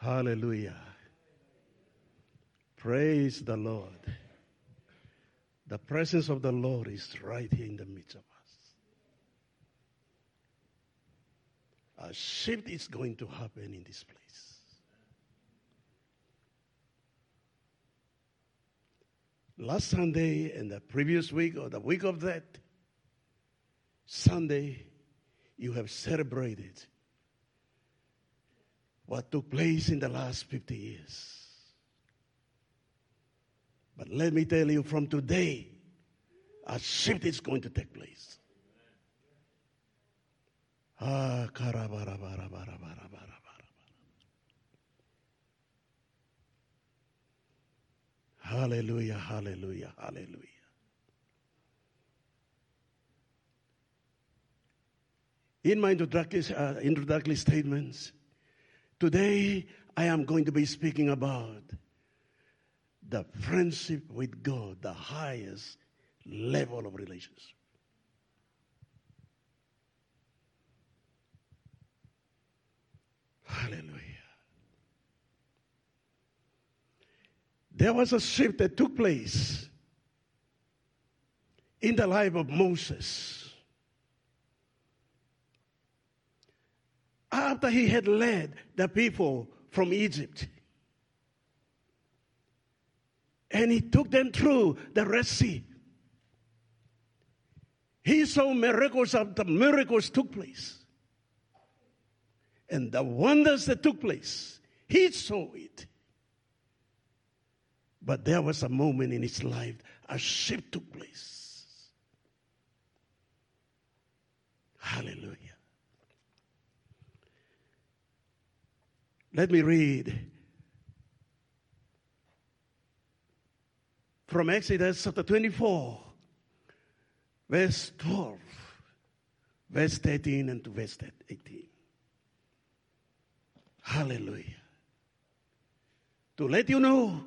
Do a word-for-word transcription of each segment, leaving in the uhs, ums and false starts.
Hallelujah. Praise the Lord. The presence of the Lord is right here in the midst of us. A shift is going to happen in this place. Last Sunday and the previous week or the week of that Sunday, you have celebrated what took place in the last fifty years. But let me tell you, from today, a shift is going to take place. Ah, hallelujah, hallelujah, hallelujah. In my introductory, uh, introductory statements, today I am going to be speaking about the friendship with God, the highest level of relationship. Hallelujah. There was a shift that took place in the life of Moses after he had led the people from Egypt. And he took them through the Red Sea. He saw miracles after miracles took place. And the wonders that took place, he saw it. But there was a moment in his life, a shift took place. Hallelujah. Let me read from Exodus chapter twenty-four, verse twelve, verse thirteen, and to verse eighteen. Hallelujah. To let you know,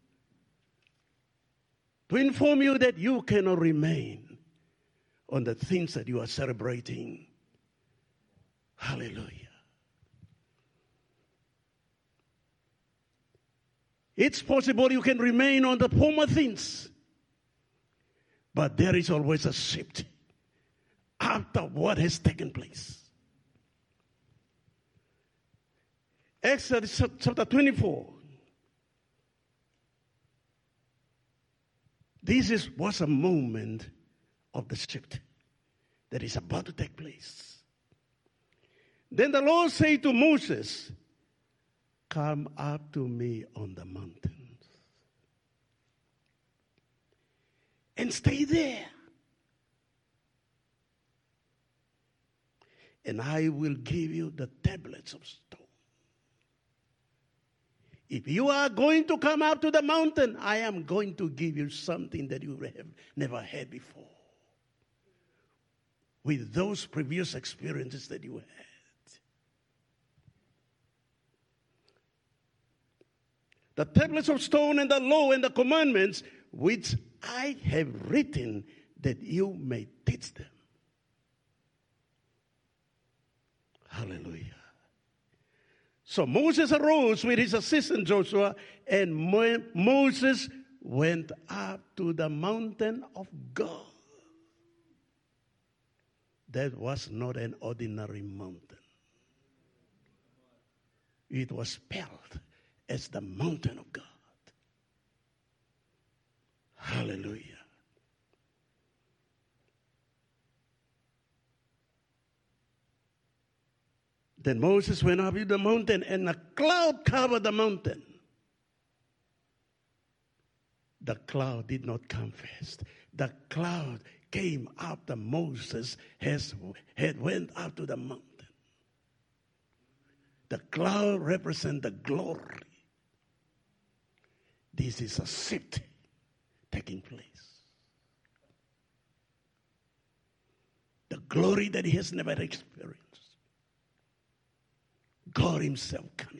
to inform you that you cannot remain on the things that you are celebrating. Hallelujah. It's possible you can remain on the former things, but there is always a shift after what has taken place. Exodus chapter twenty-four. This is, was a moment of the shift that is about to take place. Then the Lord said to Moses, "Come up to me on the mountain and stay there. And I will give you the tablets of stone. If you are going to come up to the mountain, I am going to give you something that you have never had before. With those previous experiences that you had. The tablets of stone and the law and the commandments which I have written that you may teach them." Hallelujah. So Moses arose with his assistant Joshua, and Mo- Moses went up to the mountain of God. That was not an ordinary mountain. It was spelled as the mountain of God. Hallelujah. Then Moses went up to the mountain, and a cloud covered the mountain. The cloud did not come first. The cloud came after Moses has, had went up to the mountain. The cloud represents the glory. This is a shift taking place. The glory that he has never experienced. God himself coming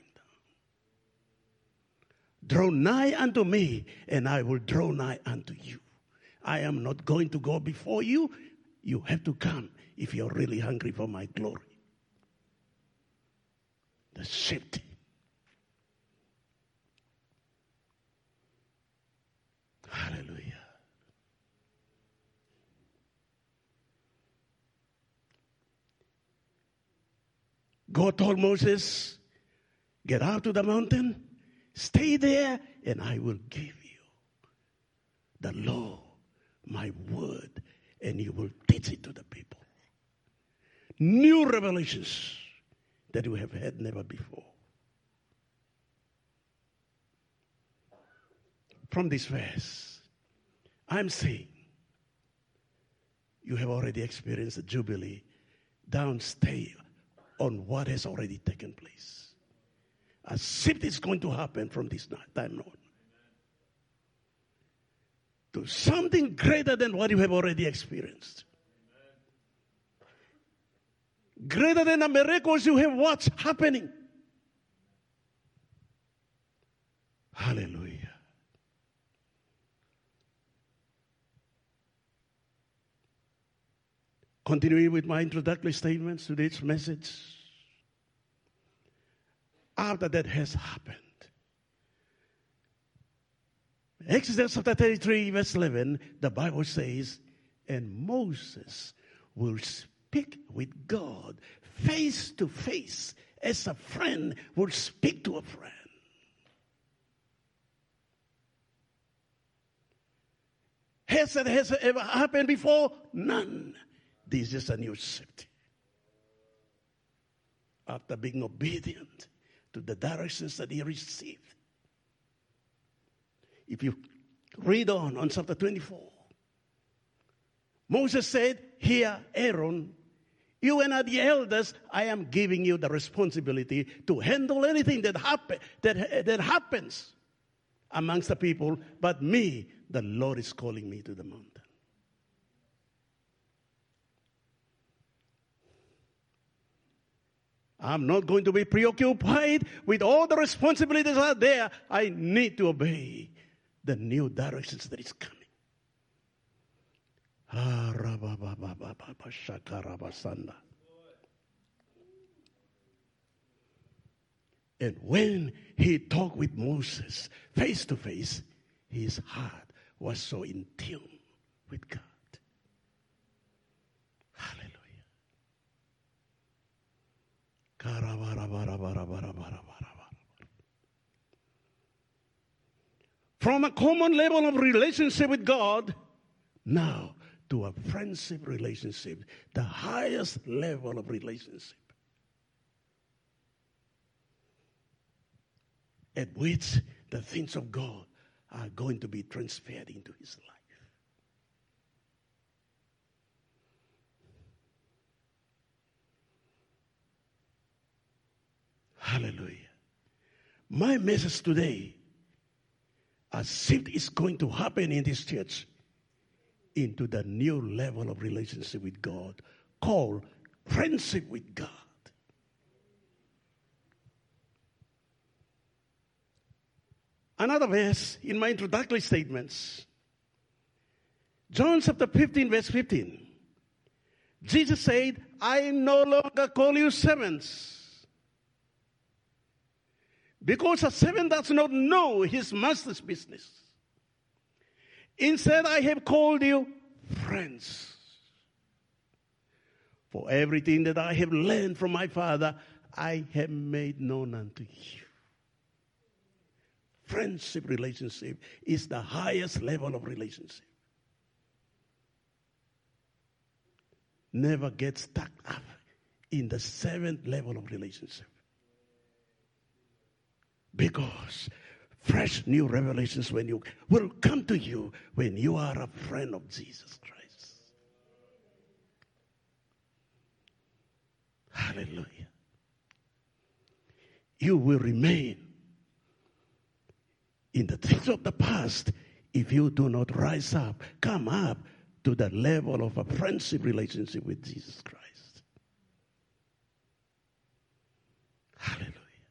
down. Draw nigh unto me, and I will draw nigh unto you. I am not going to go before you. You have to come if you're really hungry for my glory. The shift. God told Moses, get out to the mountain, stay there, and I will give you the law, my word, and you will teach it to the people. New revelations that we have had never before. From this verse, I'm saying you have already experienced the Jubilee. Don't stay on what has already taken place. A shift is going to happen from this time on to something greater than what you have already experienced. Greater than the miracles you have watched happening. Hallelujah. Continuing with my introductory statements to this message. After that has happened, Exodus chapter thirty-three, verse eleven, the Bible says, and Moses will speak with God face to face as a friend will speak to a friend. Has that has ever happened before? None. This is a new shift. After being obedient to the directions that he received. If you read on, on chapter twenty-four, Moses said, here, Aaron, you and the elders, I am giving you the responsibility to handle anything that, happen, that, that happens amongst the people, but me, the Lord is calling me to the mountain. I'm not going to be preoccupied with all the responsibilities out there. I need to obey the new directions that is coming. And when he talked with Moses face to face, his heart was so in tune with God. Hallelujah. From a common level of relationship with God, now to a friendship relationship, the highest level of relationship, at which the things of God are going to be transferred into his life. Hallelujah. My message today, a shift is going to happen in this church into the new level of relationship with God called friendship with God. Another verse in my introductory statements, John chapter fifteen, verse fifteen. Jesus said, I no longer call you servants, because a servant does not know his master's business. Instead, I have called you friends. For everything that I have learned from my Father, I have made known unto you. Friendship relationship is the highest level of relationship. Never get stuck up in the seventh level of relationship. Because fresh new revelations when you will come to you when you are a friend of Jesus Christ. Hallelujah. You will remain in the things of the past if you do not rise up, come up to the level of a friendship relationship with Jesus Christ. Hallelujah.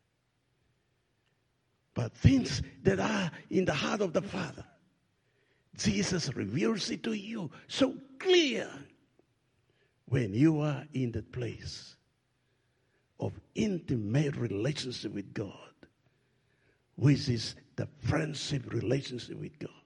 But things that are in the heart of the Father, Jesus reveals it to you so clear when you are in the place of intimate relationship with God, which is the friendship relationship with God.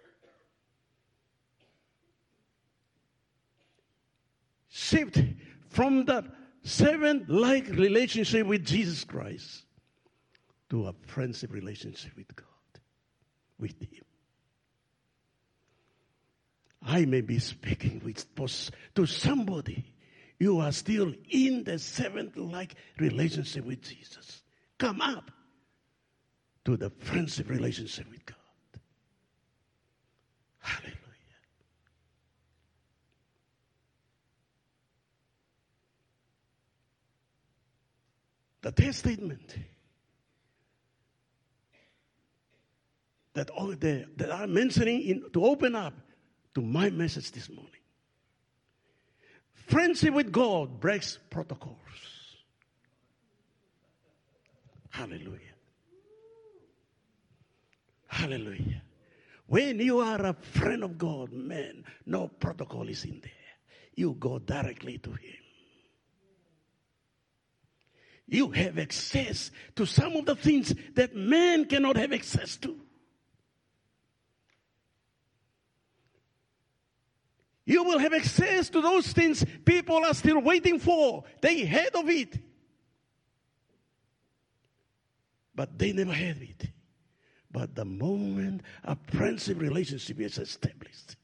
Shift From the servant-like relationship with Jesus Christ to a friendship relationship with God, with Him. I may be speaking with, to somebody. You are still in the servant-like relationship with Jesus. Come up to the friendship relationship with God. Hallelujah. The third statement that, all the, that I'm mentioning in, to open up to my message this morning. Friendship with God breaks protocols. Hallelujah. Hallelujah. When you are a friend of God, man, no protocol is in there. You go directly to Him. You have access to some of the things that man cannot have access to. You will have access to those things people are still waiting for. They heard of it, but they never had it. But the moment a friendship relationship is established,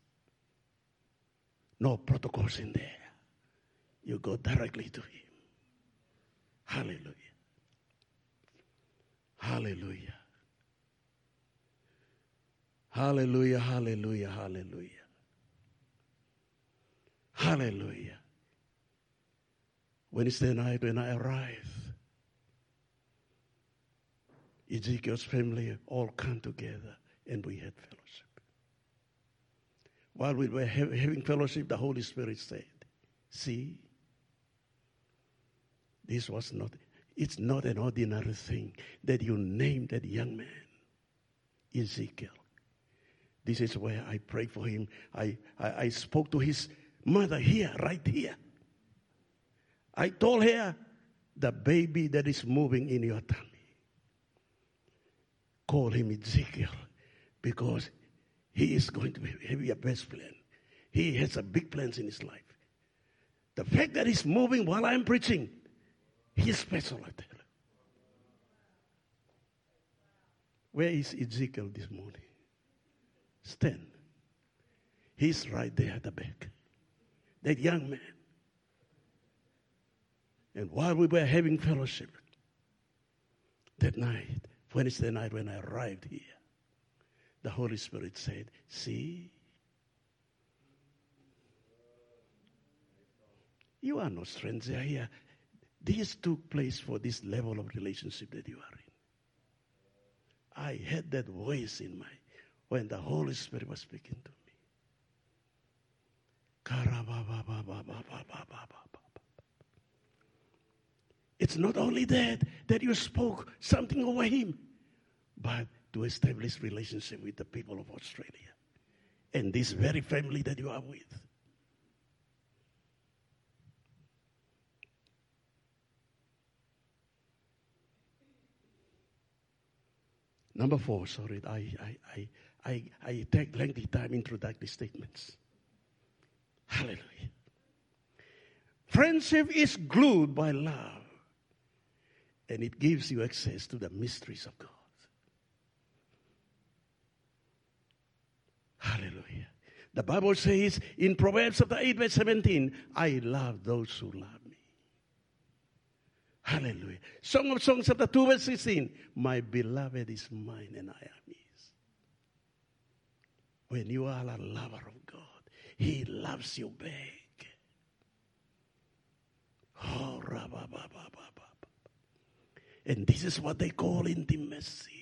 no protocols in there. You go directly to Him. Hallelujah. Hallelujah. Hallelujah, hallelujah, hallelujah. Hallelujah. Wednesday night when I arrived, Ezekiel's family all come together and we had fellowship. While we were ha- having fellowship, the Holy Spirit said, see, this was not, it's not an ordinary thing that you named that young man, Ezekiel. This is where I prayed for him. I, I, I spoke to his mother here, right here. I told her, the baby that is moving in your tummy, call him Ezekiel, because he is going to have your best plan. He has a big plans in his life. The fact that he's moving while I'm preaching, he's special, I tell you. Where is Ezekiel this morning? Stand. He's right there at the back. That young man. And while we were having fellowship that night, Wednesday night when I arrived here, the Holy Spirit said, see, you are no stranger here. This took place for this level of relationship that you are in. I heard that voice in my, when the Holy Spirit was speaking to me. It's not only that, that you spoke something over him, but to establish relationship with the people of Australia and this very family that you are with. Number four, sorry, I, I, I, I, I take lengthy time introductory statements. Hallelujah. Friendship is glued by love, and it gives you access to the mysteries of God. Hallelujah. The Bible says in Proverbs chapter eight, verse seventeen, I love those who love me. Hallelujah. Song of Songs chapter two, verse sixteen, my beloved is mine and I am his. When you are a lover of God, He loves you back. Oh, and this is what they call intimacy.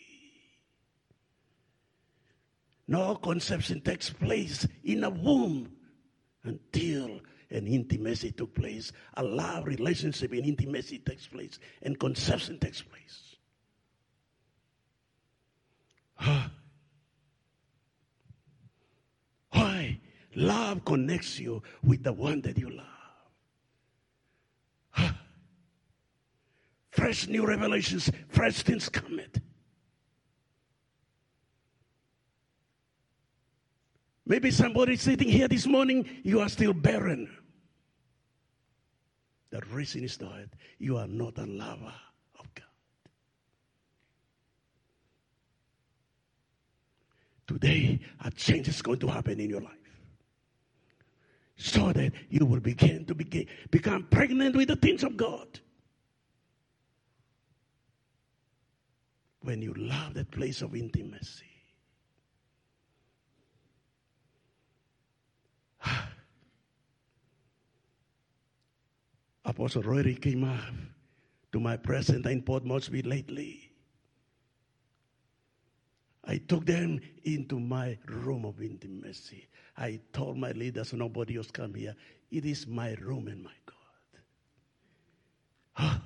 No conception takes place in a womb until an intimacy took place. A love relationship in intimacy takes place, and conception takes place. Huh. Why? Love connects you with the one that you love. Huh. Fresh new revelations, fresh things come it. Maybe somebody sitting here this morning, you are still barren. The reason is that you are not a lover of God. Today, a change is going to happen in your life. So that you will begin to begin, become pregnant with the things of God. When you love that place of intimacy. Apostle Rory came up to my presence in Port Moresby lately. I took them into my room of intimacy. I told my leaders, nobody else come here. It is my room and my God.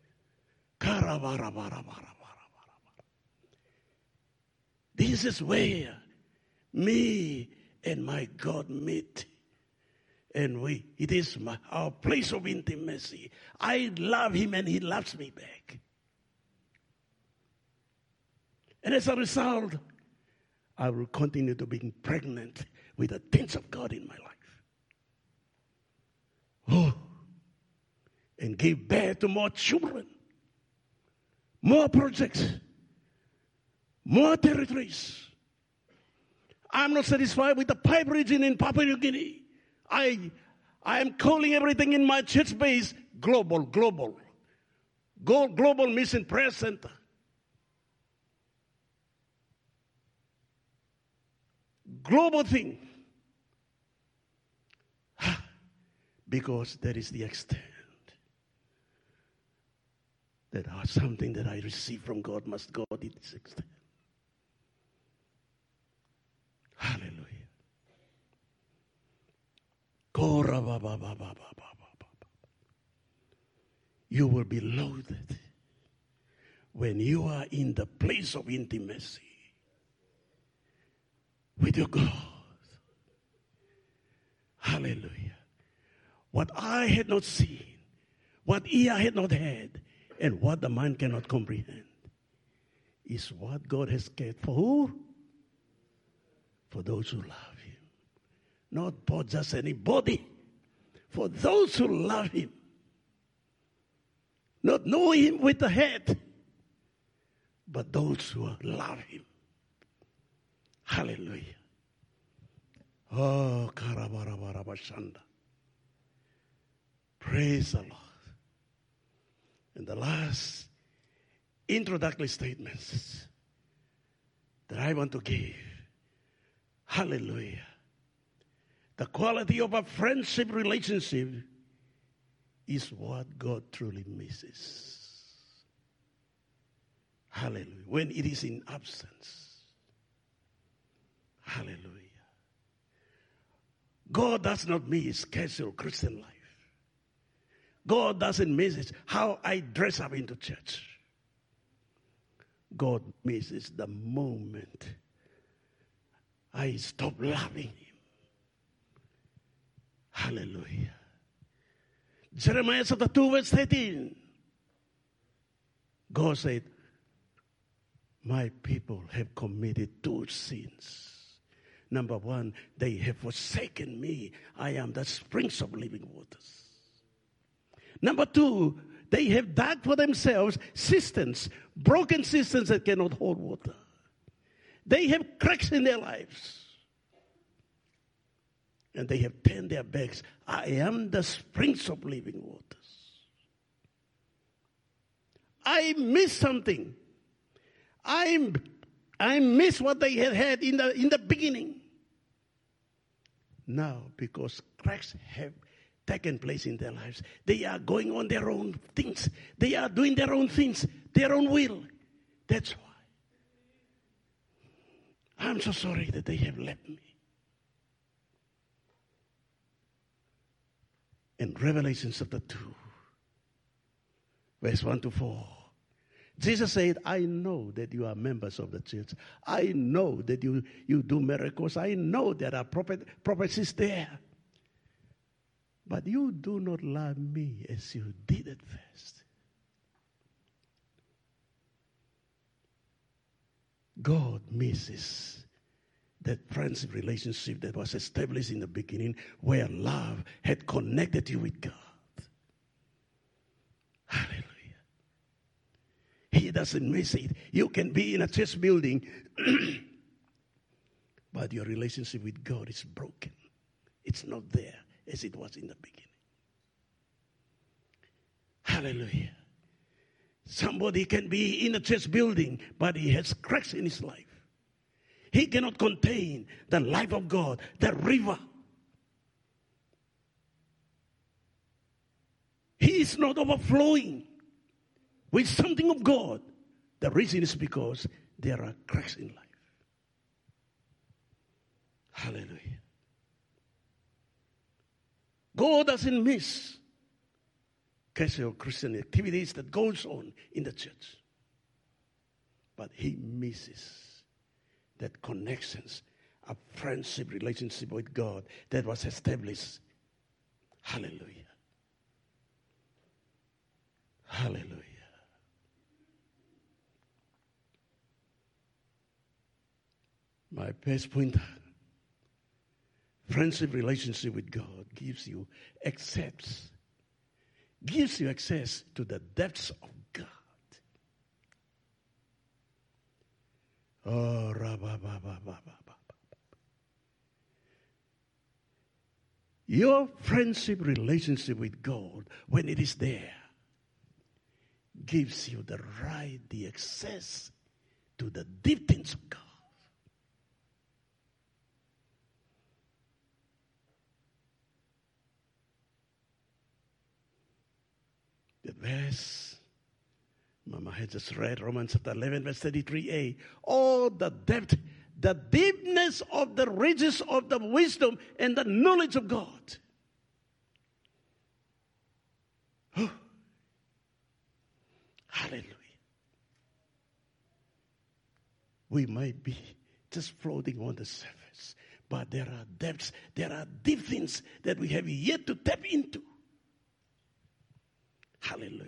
This is where me and my God meet. And we, it is my, our place of intimacy. I love him and he loves me back. And as a result, I will continue to be pregnant with the things of God in my life. Oh, and give birth to more children, more projects, more territories. I'm not satisfied with the pipe region in Papua New Guinea. I, I am calling everything in my church base global, global. Go, global Mission Prayer Center. Global thing. Because that is the extent that something that I receive from God must go to this extent. Hallelujah. You will be loaded when you are in the place of intimacy with your God. Hallelujah. What I had not seen, what ear had not heard, and what the mind cannot comprehend is what God has kept for who? For those who love him. Not for just anybody. For those who love him. Not know him with the head, but those who love him. Hallelujah. Oh, Karabarabashanda. Praise the Lord. And the last introductory statements that I want to give. Hallelujah. The quality of a friendship relationship is what God truly misses. Hallelujah. When it is in absence. Hallelujah. God does not miss casual Christian life. God doesn't miss how I dress up into church. God misses the moment I stop loving him. Hallelujah. Jeremiah chapter two verse thirteen. God said, my people have committed two sins. Number one, they have forsaken me. I am the springs of living waters. Number two, they have dug for themselves cisterns, broken cisterns that cannot hold water. They have cracks in their lives. And they have turned their backs. I am the springs of living waters. I miss something. I, I miss what they had had in the, in the beginning. Now, because cracks have taken place in their lives, they are going on their own things. They are doing their own things, their own will. That's why. I'm so sorry that they have left me. In Revelation chapter two, verse one to four, Jesus said, I know that you are members of the church. I know that you, you do miracles. I know there are prophet, prophecies there. But you do not love me as you did at first. God misses that friendship relationship that was established in the beginning where love had connected you with God. doesn't miss it. You can be in a church building, but your relationship with God is broken. It's not there as it was in the beginning. Hallelujah. Somebody can be in a church building, but he has cracks in his life. He cannot contain the life of God, the river. He is not overflowing with something of God. The reason is because there are cracks in life. Hallelujah. God doesn't miss casual Christian activities that goes on in the church. But he misses that connections, a friendship relationship with God that was established. Hallelujah. Hallelujah. My first point, friendship relationship with God gives you access, gives you access to the depths of God. Oh, rabba, ba, ba, ba, ba, ba. Your friendship relationship with God, when it is there, gives you the right, the access to the deep things of God. The verse, Mama had just read Romans chapter eleven, verse thirty-three a. Oh, the depth, the deepness of the riches of the wisdom and the knowledge of God. Oh. Hallelujah. We might be just floating on the surface, but there are depths, there are deep things that we have yet to tap into. Hallelujah.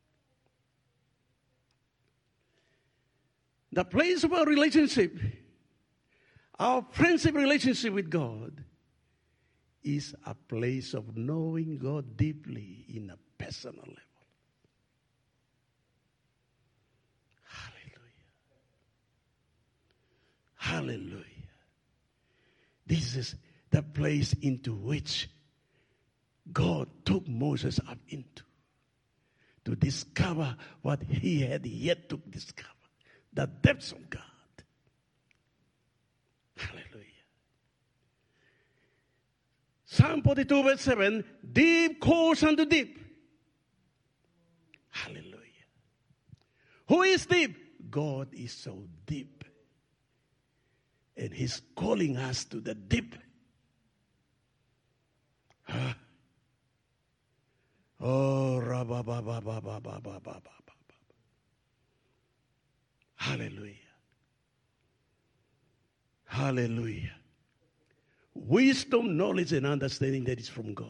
The place of our relationship, our friendship relationship with God, is a place of knowing God deeply in a personal level. Hallelujah. This is the place into which God took Moses up into, to discover what he had yet to discover, the depths of God. Hallelujah. Psalm forty-two verse seven, deep calls unto deep. Hallelujah. Who is deep? God is so deep. And he's calling us to the deep. Huh? Oh, rabba, ba, ba, ba, ba, ba, ba, ba, ba, ba. Hallelujah. Hallelujah. Wisdom, knowledge, and understanding that is from God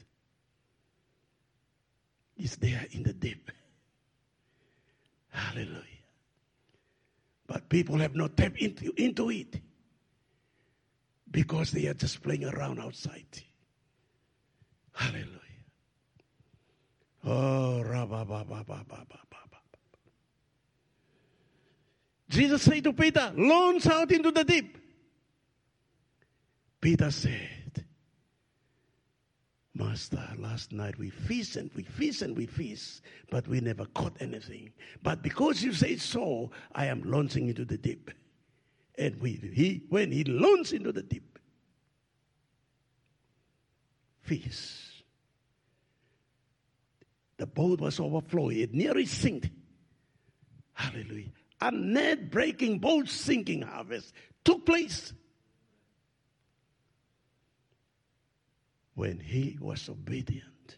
is there in the deep. Hallelujah. But people have not tapped into, into it, because they are just playing around outside. Hallelujah. Oh, rabba, ba, ba, ba, ba, ba, ba. Jesus said to Peter, launch out into the deep. Peter said, Master, last night we fished and we fished and we fished, but we never caught anything. But because you say so, I am launching into the deep. And we, he, when he launched into the deep, fish. The boat was overflowing. It nearly sank. Hallelujah. A net-breaking, boat-sinking harvest took place when he was obedient.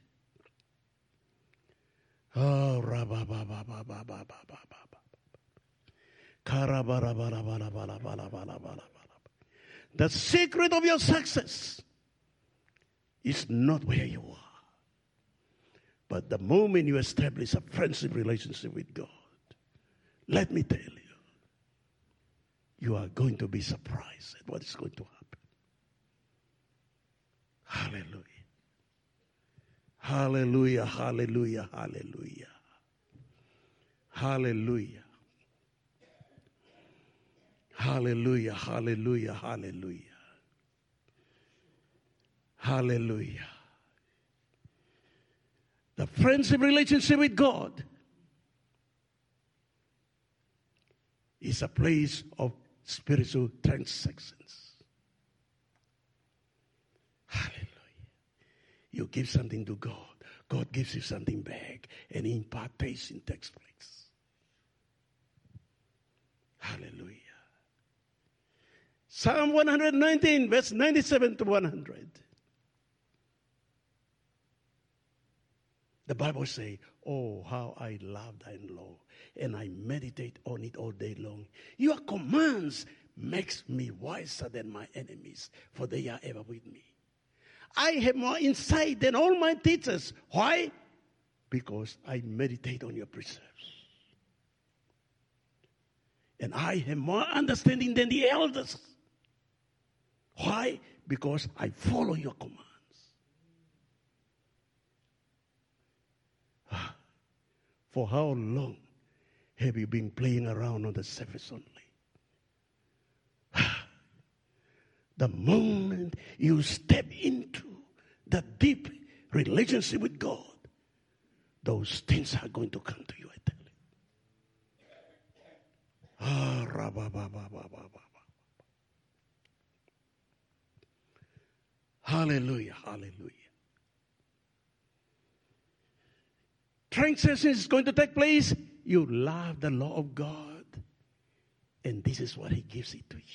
Oh, rabba, ba, ba, ba, ba, ba, ba, ba, ba. The secret of your success is not where you are, but the moment you establish a friendship relationship with God, let me tell you, you are going to be surprised at what is going to happen. Hallelujah. Hallelujah, hallelujah, hallelujah. Hallelujah. Hallelujah, hallelujah, hallelujah. Hallelujah. The friendship relationship with God is a place of spiritual transactions. Hallelujah. You give something to God. God gives you something back. And impartation takes place. Hallelujah. Psalm one nineteen, verse ninety-seven to one hundred. The Bible says, oh, how I love thy law, and I meditate on it all day long. Your commands makes me wiser than my enemies, for they are ever with me. I have more insight than all my teachers. Why? Because I meditate on your precepts. And I have more understanding than the elders. Why? Because I follow your commands. For how long have you been playing around on the surface only? The moment you step into the deep relationship with God, those things are going to come to you, I tell you. Ah, rabba-ba-ba-ba-ba-ba. Hallelujah, hallelujah. Transaction is going to take place. You love the law of God, and this is what He gives it to you.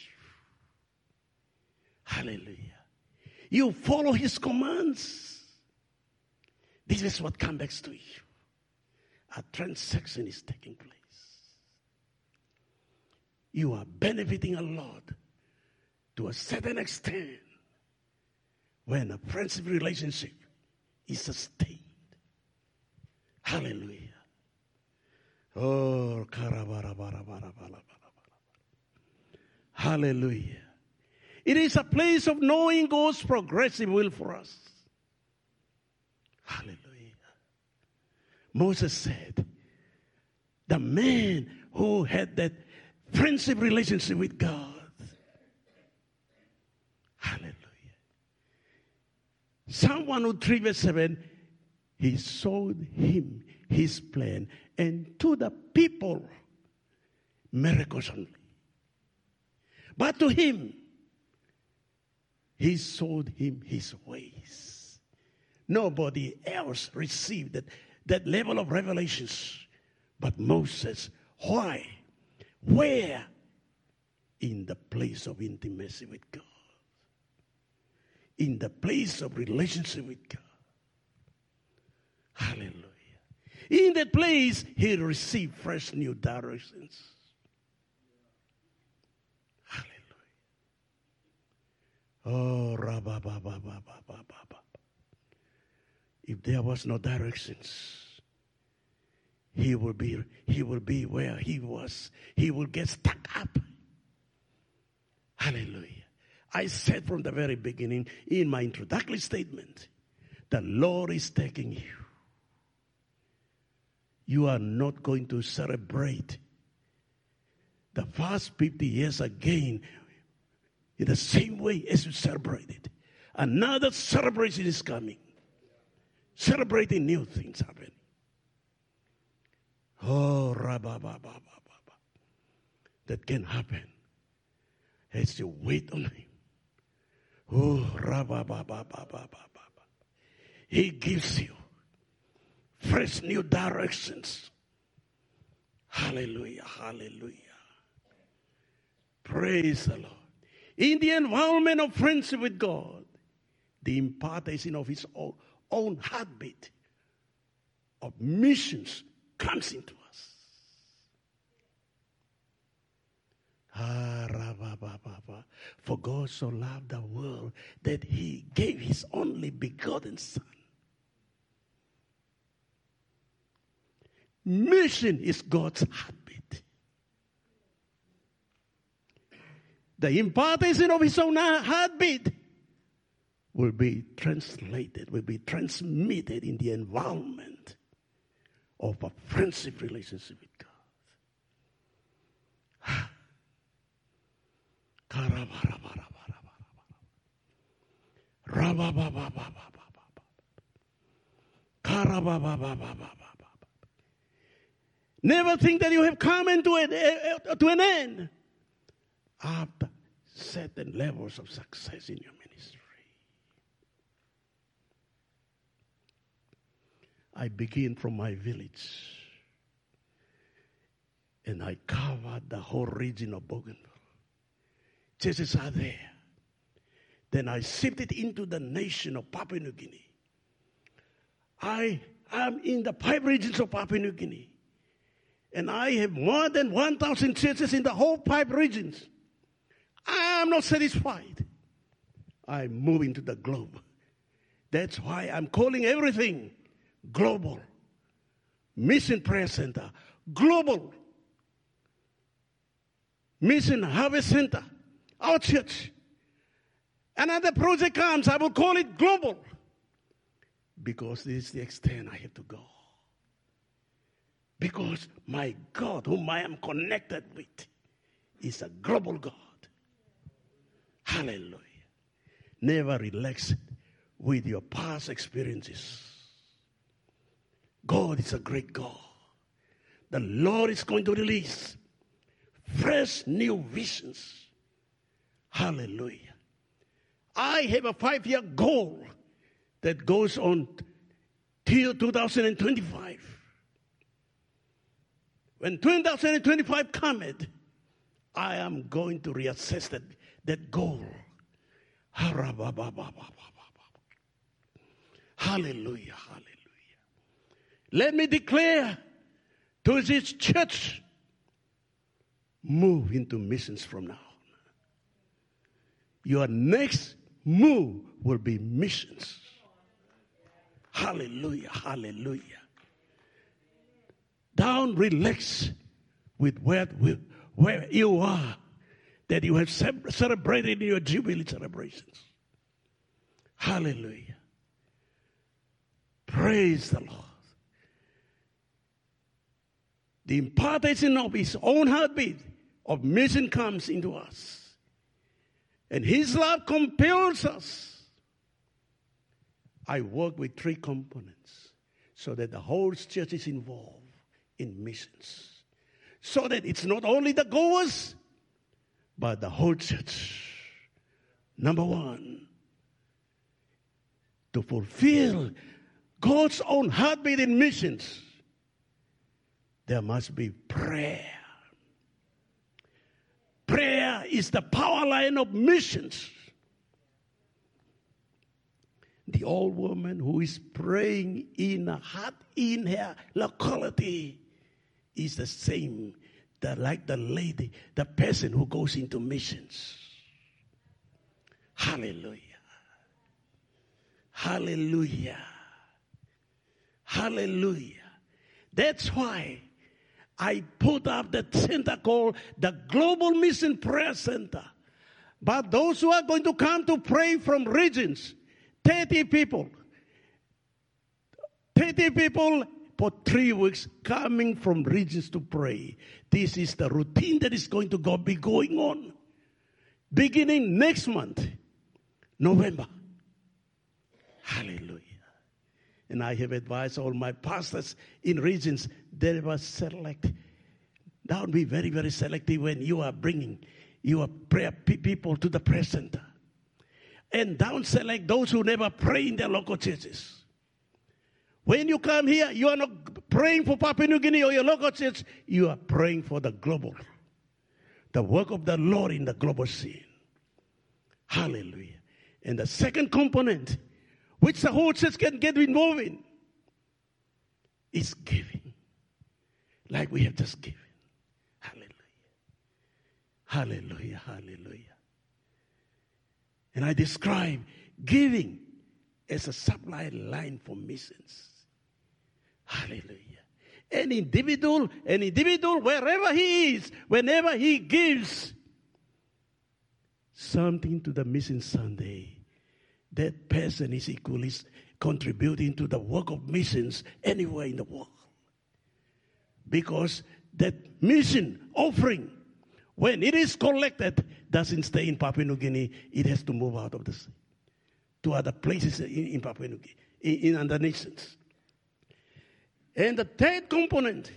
Hallelujah. You follow His commands. This is what comes back to you. A transaction is taking place. You are benefiting a lot to a certain extent when a friendship relationship is sustained. Hallelujah. Oh, hallelujah. It is a place of knowing God's progressive will for us. Hallelujah. Moses said, the man who had that friendship relationship with God. Hallelujah. Psalm one oh three verse seven, He showed him His plan, and to the people, miracles only. But to him, He showed him His ways. Nobody else received that, that level of revelations but Moses. Why? Where? In the place of intimacy with God. In the place of relationship with God. Hallelujah. In that place, he received fresh new directions. Oh, rabba, ba, ba, ba, ba, ba, ba. If there was no directions, he will be he will be where he was. He will get stuck up. Hallelujah. I said from the very beginning in my introductory statement, the Lord is taking you. You are not going to celebrate the first fifty years again in the same way as you celebrated. Another celebration is coming. Celebrating new things happening. Oh, rabba, ba, ba, ba, ba. That can happen as you wait on Him. Oh, rabba, ba, ba, ba, ba, ba, ba. He gives you fresh new directions. Hallelujah, hallelujah. Praise the Lord. In the environment of friendship with God, the impartation of His own, own heartbeat of missions comes into us. Ah, rabba, ba, ba, ba. For God so loved the world that He gave His only begotten Son. Mission is God's heartbeat. The impartation of His own heartbeat will be translated, will be transmitted in the environment of a friendship relationship with God. Never think that you have come into it, to an end after certain levels of success in your ministry. I begin from my village, and I covered the whole region of Bougainville. Churches are there. Then I shifted into the nation of Papua New Guinea. I am in the five regions of Papua New Guinea. And I have more than one thousand churches in the whole five regions. I am not satisfied. I move into the globe. That's why I'm calling everything global. Mission Prayer Center, global. Mission Harvest Center, our church. Another project comes, I will call it global. Because this is the extent I have to go. Because my God, whom I am connected with, is a global God. Hallelujah. Never relax with your past experiences. God is a great God. The Lord is going to release fresh new visions. Hallelujah. I have a five-year goal that goes on till two thousand twenty-five. When two thousand twenty-five comes, I am going to reassess that, that goal. Hallelujah, hallelujah. Let me declare to this church, move into missions from now on. Your next move will be missions. Hallelujah, hallelujah. Don't relax with where, with where you are, that you have celebrated in your Jubilee celebrations. Hallelujah. Praise the Lord. The impartation of his own heartbeat of mission comes into us. And his love compels us. I work with three components so that the whole church is involved in missions. So that it's not only the goers, but the whole church. Number one, to fulfill God's own heartbeat in missions, there must be prayer. Prayer is the power line of missions. The old woman who is praying in a hut in her locality is the same that like the lady, the person who goes into missions. Hallelujah. Hallelujah. Hallelujah. That's why I put up the center called the Global Mission Prayer Center. But those who are going to come to pray from regions, thirty people. thirty people for three weeks coming from regions to pray. This is the routine that is going to go, be going on. Beginning next month, November. Hallelujah. And I have advised all my pastors in regions, they must select. Don't be very, very selective when you are bringing your prayer people to the prayer center. And don't select those who never pray in their local churches. When you come here, you are not praying for Papua New Guinea or your local church. You are praying for the global. The work of the Lord in the global scene. Hallelujah. And the second component, which the whole church can get involved in, is giving. Like we have just given. Hallelujah. Hallelujah. Hallelujah. And I describe giving as a supply line for missions. Hallelujah. An individual, an individual, wherever he is, whenever he gives something to the Mission Sunday, that person is equally contributing to the work of missions anywhere in the world. Because that mission offering, when it is collected, doesn't stay in Papua New Guinea. It has to move out of the sea to other places in, in Papua New Guinea, in, in other nations. And the third component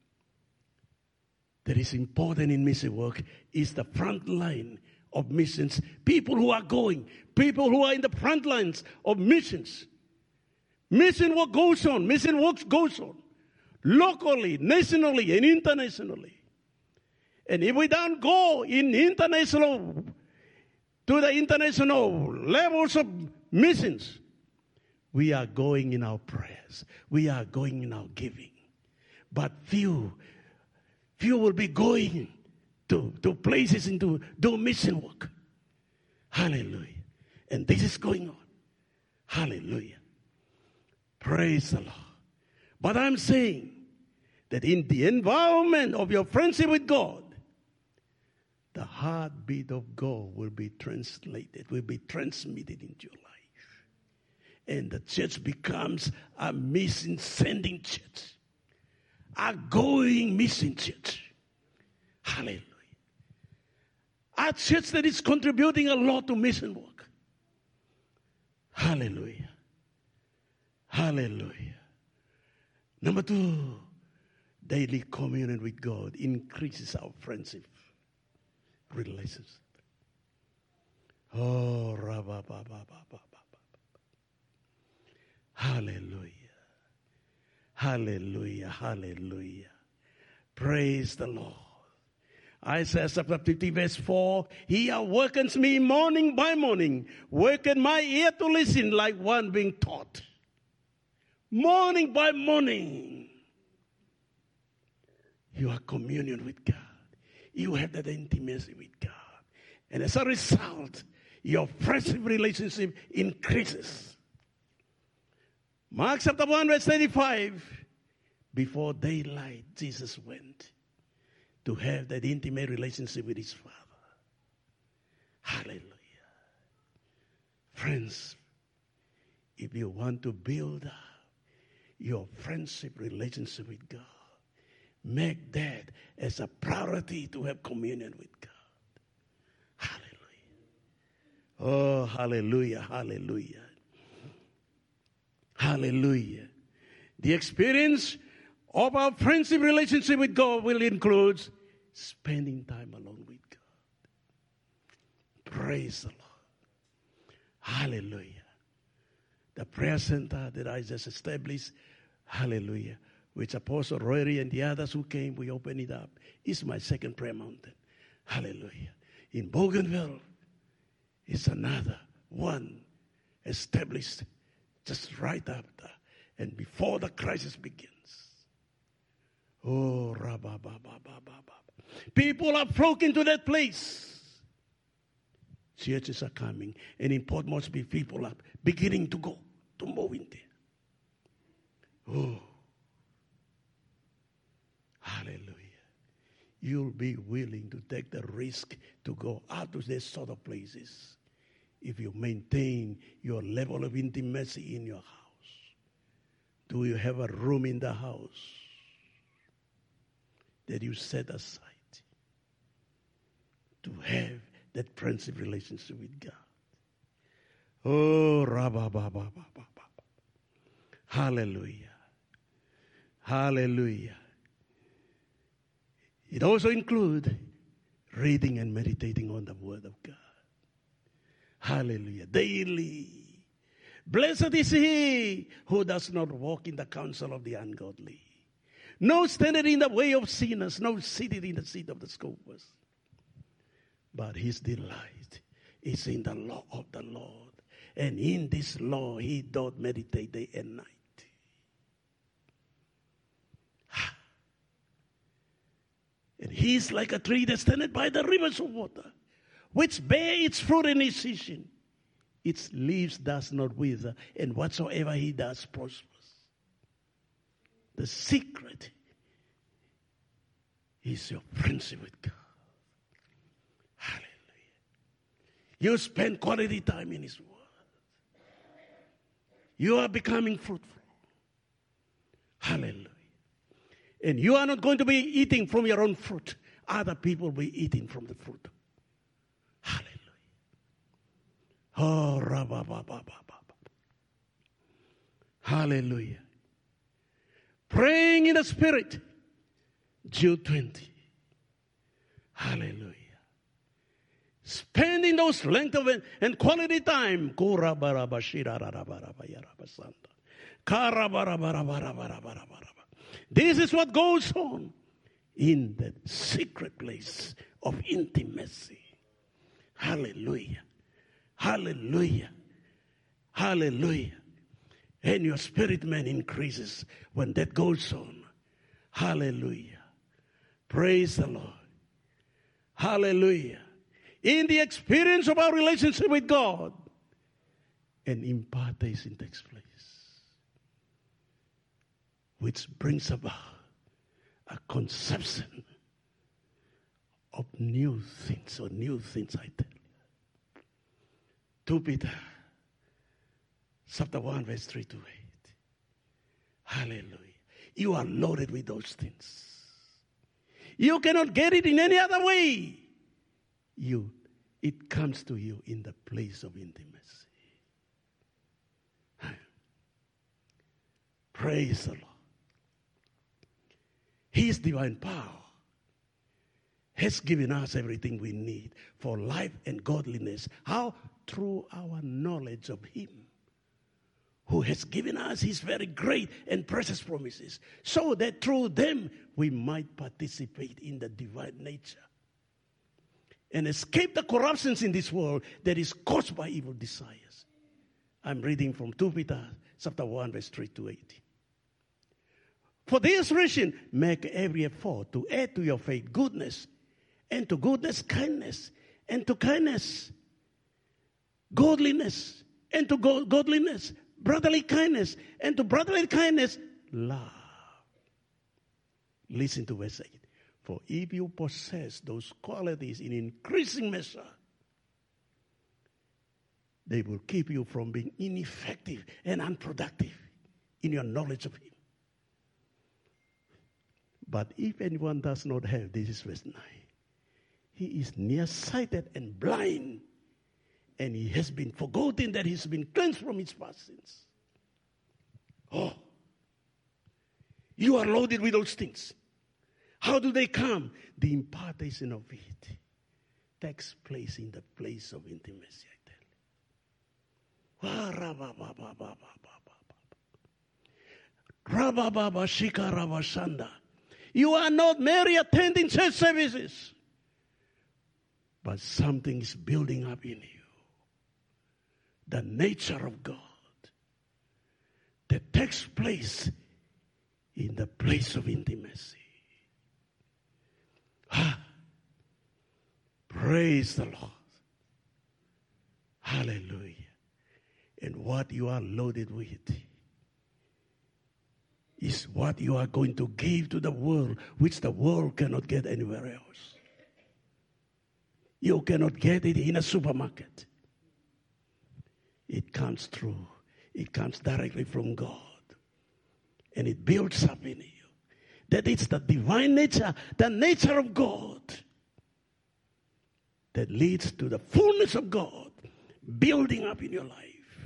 that is important in mission work is the front line of missions. People who are going, people who are in the front lines of missions. Mission work goes on. Mission work goes on. Locally, nationally, and internationally. And if we don't go in international, to the international levels of missions, we are going in our prayers. We are going in our giving. But few, few will be going to, to places and to do mission work. Hallelujah. And this is going on. Hallelujah. Praise the Lord. But I'm saying that in the environment of your friendship with God, the heartbeat of God will be translated, will be transmitted into your life. And the church becomes a mission sending church, a going mission church. Hallelujah. A church that is contributing a lot to mission work. Hallelujah. Hallelujah. Number two, daily communion with God increases our friendship relationship. Oh, rabba, ba, ba, ba, ba, ba. Hallelujah. Hallelujah. Hallelujah. Praise the Lord. Isaiah chapter fifty verse four, He awakens me morning by morning, waken my ear to listen like one being taught. Morning by morning, you are communion with God. You have that intimacy with God. And as a result, your friendship relationship increases. Mark chapter one verse thirty-five, before daylight, Jesus went to have that intimate relationship with his Father. Hallelujah. Friends, if you want to build up your friendship relationship with God, make that as a priority to have communion with God. Hallelujah. Oh, hallelujah, hallelujah. Hallelujah. The experience of our friendship relationship with God will include spending time alone with God. Praise the Lord. Hallelujah. The prayer center that I just established, hallelujah, which Apostle Rory and the others who came, we opened it up. It's my second prayer mountain. Hallelujah. In Bougainville, it's another one established just right after and before the crisis begins. Oh, rabba, ba, ba, ba, ba, ba. People are flocking to that place. Churches are coming, and in Port Moresby, people are beginning to go, to move in there. Oh, hallelujah. You'll be willing to take the risk to go out to these sort of places if you maintain your level of intimacy in your house. Do you have a room in the house that you set aside to have that friendship relationship with God? Oh, rabba, ba, ba, ba, ba, ba. Hallelujah. Hallelujah. It also includes reading and meditating on the Word of God. Hallelujah. Daily. Blessed is he who does not walk in the counsel of the ungodly, no standing in the way of sinners, no seated in the seat of the scoffers. But his delight is in the law of the Lord, and in this law he doth meditate day and night. And he is like a tree that standeth by the rivers of water, which bear its fruit in its season. Its leaves does not wither, and whatsoever he does prospers. The secret is your friendship with God. Hallelujah. You spend quality time in his word. You are becoming fruitful. Hallelujah. And you are not going to be eating from your own fruit. Other people will be eating from the fruit. Oh, rabba, ba, ba, ba, ba. Hallelujah. Praying in the Spirit. Jude twenty. Hallelujah. Spending those length of it and quality time. This is what goes on in the secret place of intimacy. Hallelujah. Hallelujah. Hallelujah. And your spirit man increases when that goes on. Hallelujah. Praise the Lord. Hallelujah. In the experience of our relationship with God, an impartation takes place, which brings about a conception of new things, or new things, I tell you. Second Peter chapter one, verse three to eight. Hallelujah. You are loaded with those things. You cannot get it in any other way. You, it comes to you in the place of intimacy. Praise the Lord. His divine power has given us everything we need for life and godliness. How? Through our knowledge of Him, who has given us His very great and precious promises, so that through them we might participate in the divine nature and escape the corruptions in this world that is caused by evil desires. I'm reading from Second Peter chapter one, verse three to eight. For this reason, make every effort to add to your faith goodness, and to goodness kindness, and to kindness godliness, and to go- godliness brotherly kindness, and to brotherly kindness love. Listen to verse eight. For if you possess those qualities in increasing measure, they will keep you from being ineffective and unproductive in your knowledge of Him. But if anyone does not have, this is verse nine, he is nearsighted and blind, and he has been forgotten that he's been cleansed from his past sins. Oh, you are loaded with those things. How do they come? The impartation of it takes place in the place of intimacy, I tell you. You are not merely attending church services, but something is building up in you. The nature of God that takes place in the place of intimacy. Ah, praise the Lord. Hallelujah. And what you are loaded with is what you are going to give to the world, which the world cannot get anywhere else. You cannot get it in a supermarket. It comes through. It comes directly from God. And it builds up in you. That it's the divine nature, the nature of God, that leads to the fullness of God building up in your life.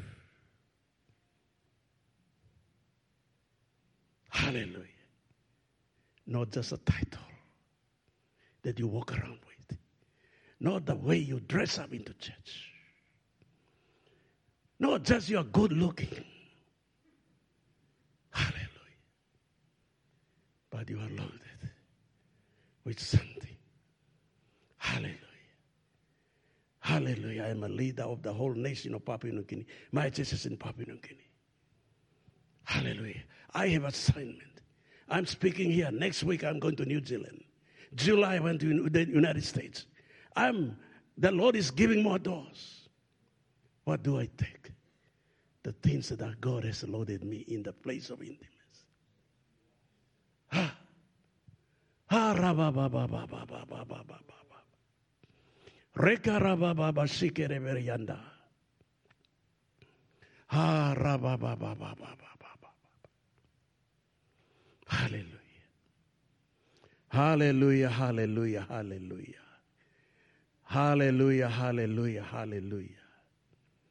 Hallelujah. Not just a title that you walk around with. Not the way you dress up into church. Not just you're good looking. Hallelujah. But you are loaded with something. Hallelujah. Hallelujah. I am a leader of the whole nation of Papua New Guinea. My church is in Papua New Guinea. Hallelujah. I have assignment. I'm speaking here. Next week I'm going to New Zealand. July I went to the United States. I'm, the Lord is giving more doors. What do I take? The things that our God has loaded me in the place of intimacy. Ah. Ah, rabba, ba, ba, ba, ba, ba, ba, ba, ba, ba. Reka, rabba, ba, ba, shikere, berianda. Ah, rabba, ba, ba, ba, ba, ba, ba, ba. Hallelujah. Hallelujah, hallelujah, hallelujah. Hallelujah, hallelujah, hallelujah.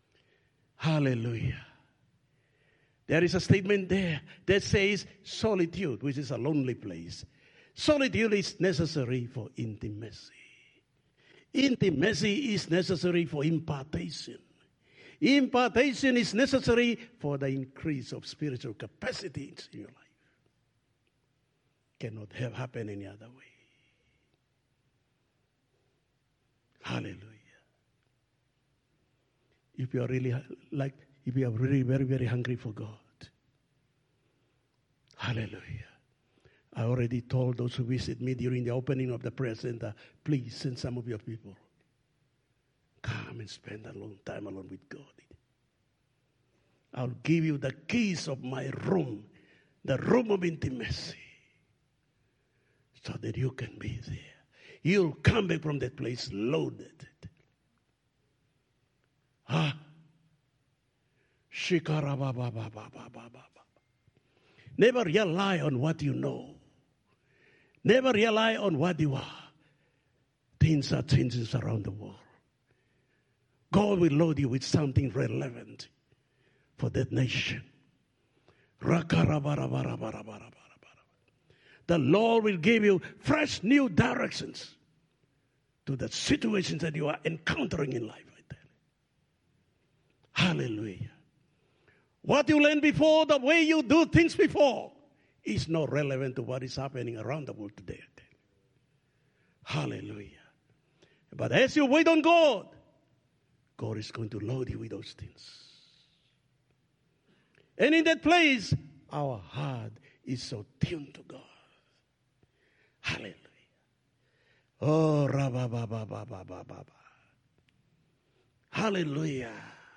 Hallelujah. There is a statement there that says solitude, which is a lonely place. Solitude is necessary for intimacy. Intimacy is necessary for impartation. Impartation is necessary for the increase of spiritual capacities in your life. Cannot have happen any other way. Hallelujah. If you are really like, if you are really very, very hungry for God, hallelujah. I already told those who visit me during the opening of the prayer center, please send some of your people. Come and spend a long time alone with God. I'll give you the keys of my room, the room of intimacy, so that you can be there. You'll come back from that place loaded. Ah. Never rely on what you know. Never rely on what you are. Things are changing around the world. God will load you with something relevant for that nation. The Lord will give you fresh new directions to the situations that you are encountering in life. I tell you. Hallelujah. What you learned before, the way you do things before, is not relevant to what is happening around the world today. I tell you. Hallelujah. But as you wait on God, God is going to load you with those things. And in that place, our heart is so tuned to God. Hallelujah. Oh, rabba, ba, ba, ba, ba, ba, ba. Hallelujah.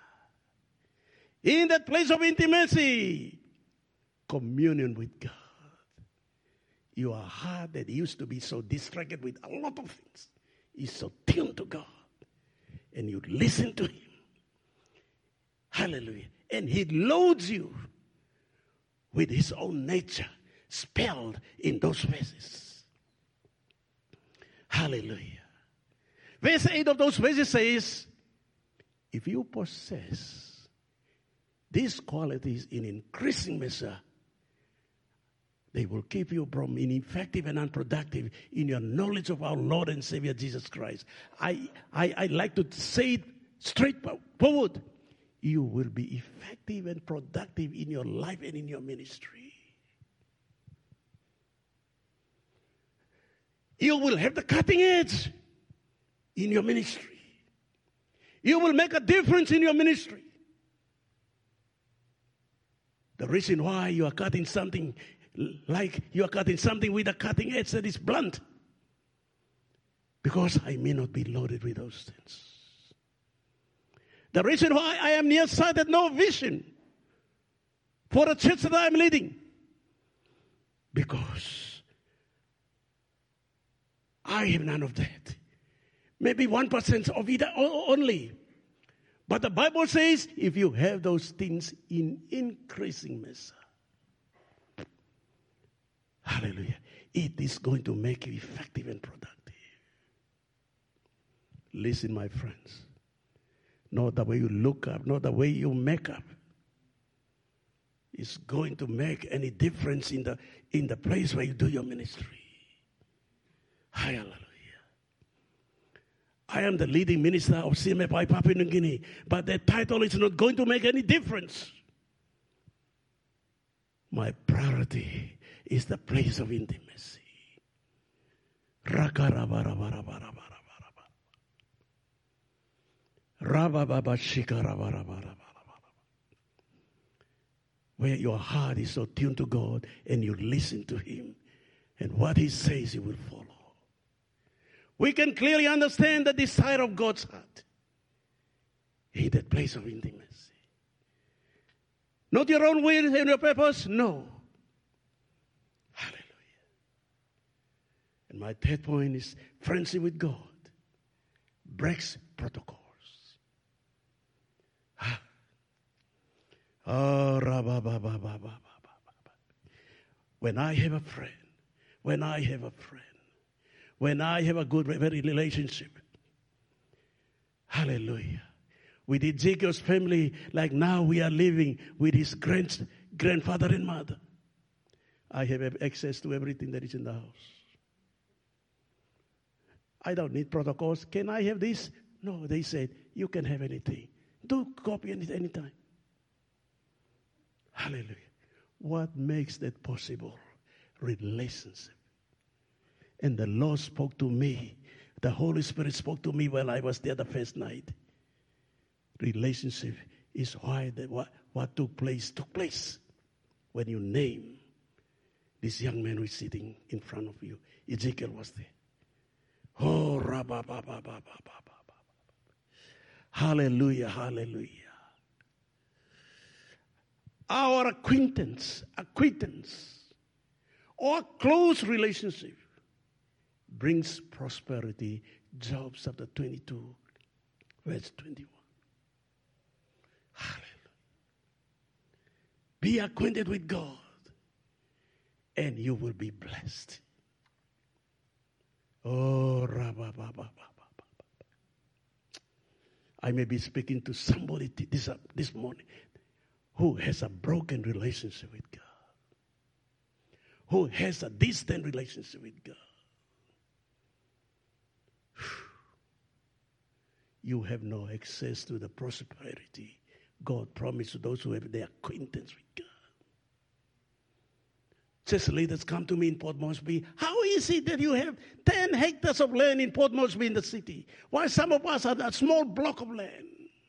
In that place of intimacy, communion with God. Your heart that used to be so distracted with a lot of things is so tuned to God. And you listen to Him. Hallelujah. And He loads you with His own nature spelled in those verses. Hallelujah. Verse eight of those verses says, if you possess these qualities in increasing measure, they will keep you from being ineffective and unproductive in your knowledge of our Lord and Savior Jesus Christ. I, I, I like to say it straightforward. You will be effective and productive in your life and in your ministry. You will have the cutting edge in your ministry. You will make a difference in your ministry. The reason why you are cutting something like you are cutting something with a cutting edge that is blunt, because I may not be loaded with those things. The reason why I am nearsighted, no vision for the church that I am leading, because I have none of that. Maybe one percent of it only. But the Bible says if you have those things in increasing measure, hallelujah, it is going to make you effective and productive. Listen, my friends. Not the way you look up, not the way you make up. It's going to make any difference in the in the place where you do your ministry. Hallelujah. I am the leading minister of C M F I Papua New Guinea, but that title is not going to make any difference. My priority is the place of intimacy. Where your heart is so tuned to God and you listen to Him, and what He says you will follow. We can clearly understand the desire of God's heart in that place of intimacy. Not your own will and your purpose, no. Hallelujah. And my third point is friendship with God breaks protocols. Oh, when I have a friend, when I have a friend, when I have a good relationship, hallelujah, with Ezekiel's family, like now we are living with his grand, grandfather and mother. I have access to everything that is in the house. I don't need protocols. Can I have this? No, they said, you can have anything. Do copy it anytime. Hallelujah. What makes that possible? Relationship. And the Lord spoke to me. The Holy Spirit spoke to me while I was there the first night. Relationship is why the, what, what took place took place. When you name this young man who is sitting in front of you, Ezekiel was there. Oh, rabba, ba, ba, ba, ba, ba, ba. Hallelujah, hallelujah. Our acquaintance, acquaintance, or close relationship brings prosperity. Job chapter twenty-two, verse twenty-one. Hallelujah. Be acquainted with God, and you will be blessed. Oh, rabba, ba, ba, ba, ba, ba. I may be speaking to somebody this, this morning who has a broken relationship with God, who has a distant relationship with God. You have no access to the prosperity God promised to those who have their acquaintance with God. Church leaders come to me in Port Moresby. How is it that you have ten hectares of land in Port Moresby in the city, while some of us have a small block of land?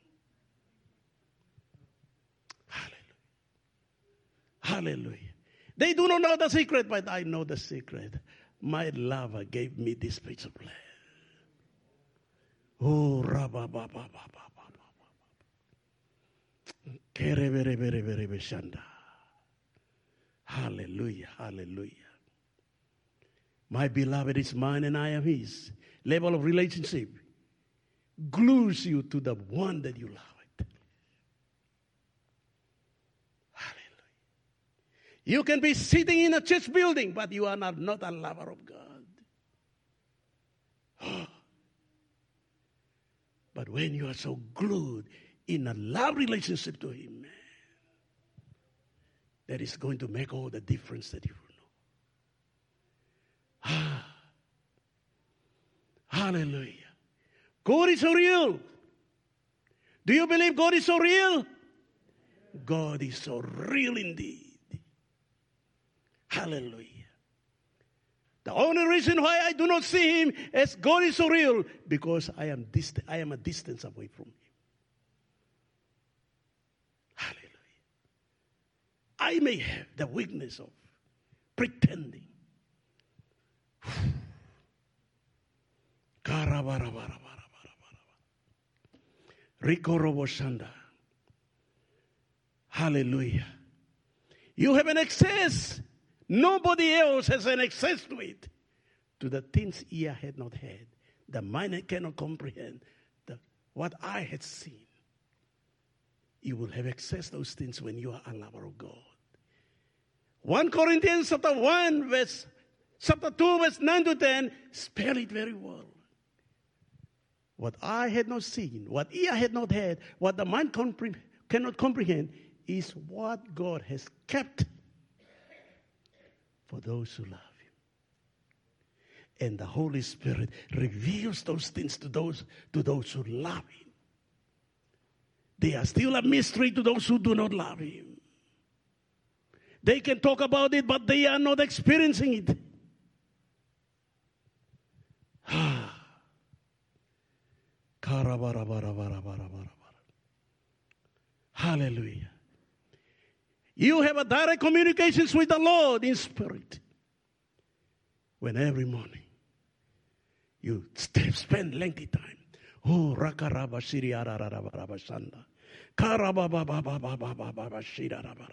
Hallelujah. Hallelujah. They do not know the secret, but I know the secret. My lover gave me this piece of land. Oh, rabba, ba, ba, ba, ba, ba, ba. Kere, very, very, very, very, shanda. Hallelujah, hallelujah. My beloved is mine and I am his. Level of relationship glues you to the one that you love. Hallelujah. You can be sitting in a church building, but you are not, not a lover of God. Oh. But when you are so glued in a love relationship to him, man, that is going to make all the difference that you will know. Ah. Hallelujah. God is so real. Do you believe God is so real? God is so real indeed. Hallelujah. The only reason why I do not see him as God is so real, because I am dist- I am a distance away from him. Hallelujah. I may have the weakness of pretending. Hallelujah. You have an access. Nobody else has an access to it. To the things ear had not heard. The mind cannot comprehend. The, what I had seen. You will have access to those things when you are a lover of God. First Corinthians chapter one, verse, chapter two, verse nine to ten, spell it very well. What I had not seen, what ear had not heard, what the mind compre- cannot comprehend, is what God has kept for those who love him. And the Holy Spirit reveals those things to those, to those who love him. They are still a mystery to those who do not love him. They can talk about it, but they are not experiencing it. Hallelujah. You have a direct communications with the Lord in spirit. When every morning you spend lengthy time. Oh, rakaraba shiri arararaba shanda. Karabababababababa shira rabaraba.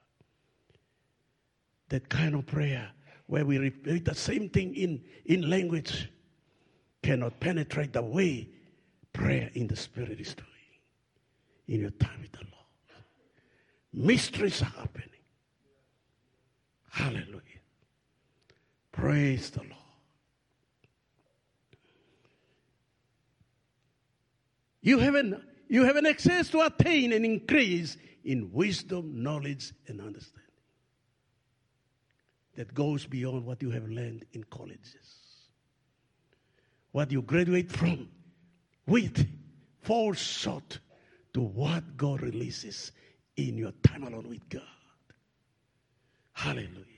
That kind of prayer where we repeat the same thing in, in language cannot penetrate the way prayer in the Spirit is doing in your time with the Lord. Mysteries are happening. Hallelujah. Praise the Lord. You have an, you have an access to attain and increase in wisdom, knowledge, and understanding that goes beyond what you have learned in colleges. What you graduate from with falls short to what God releases in your time alone with God. Hallelujah.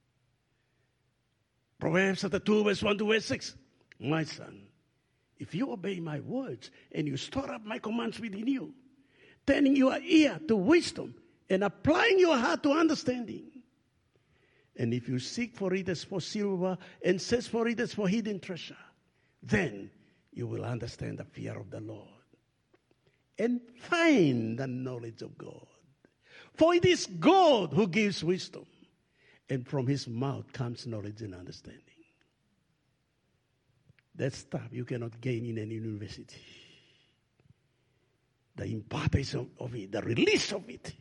Proverbs chapter two, verse one to verse six. My son, if you obey my words and you store up my commands within you, turning your ear to wisdom and applying your heart to understanding, and if you seek for it as for silver and search for it as for hidden treasure, then you will understand the fear of the Lord and find the knowledge of God. For it is God who gives wisdom, and from his mouth comes knowledge and understanding. That stuff you cannot gain in any university. The impartation of it, the release of it,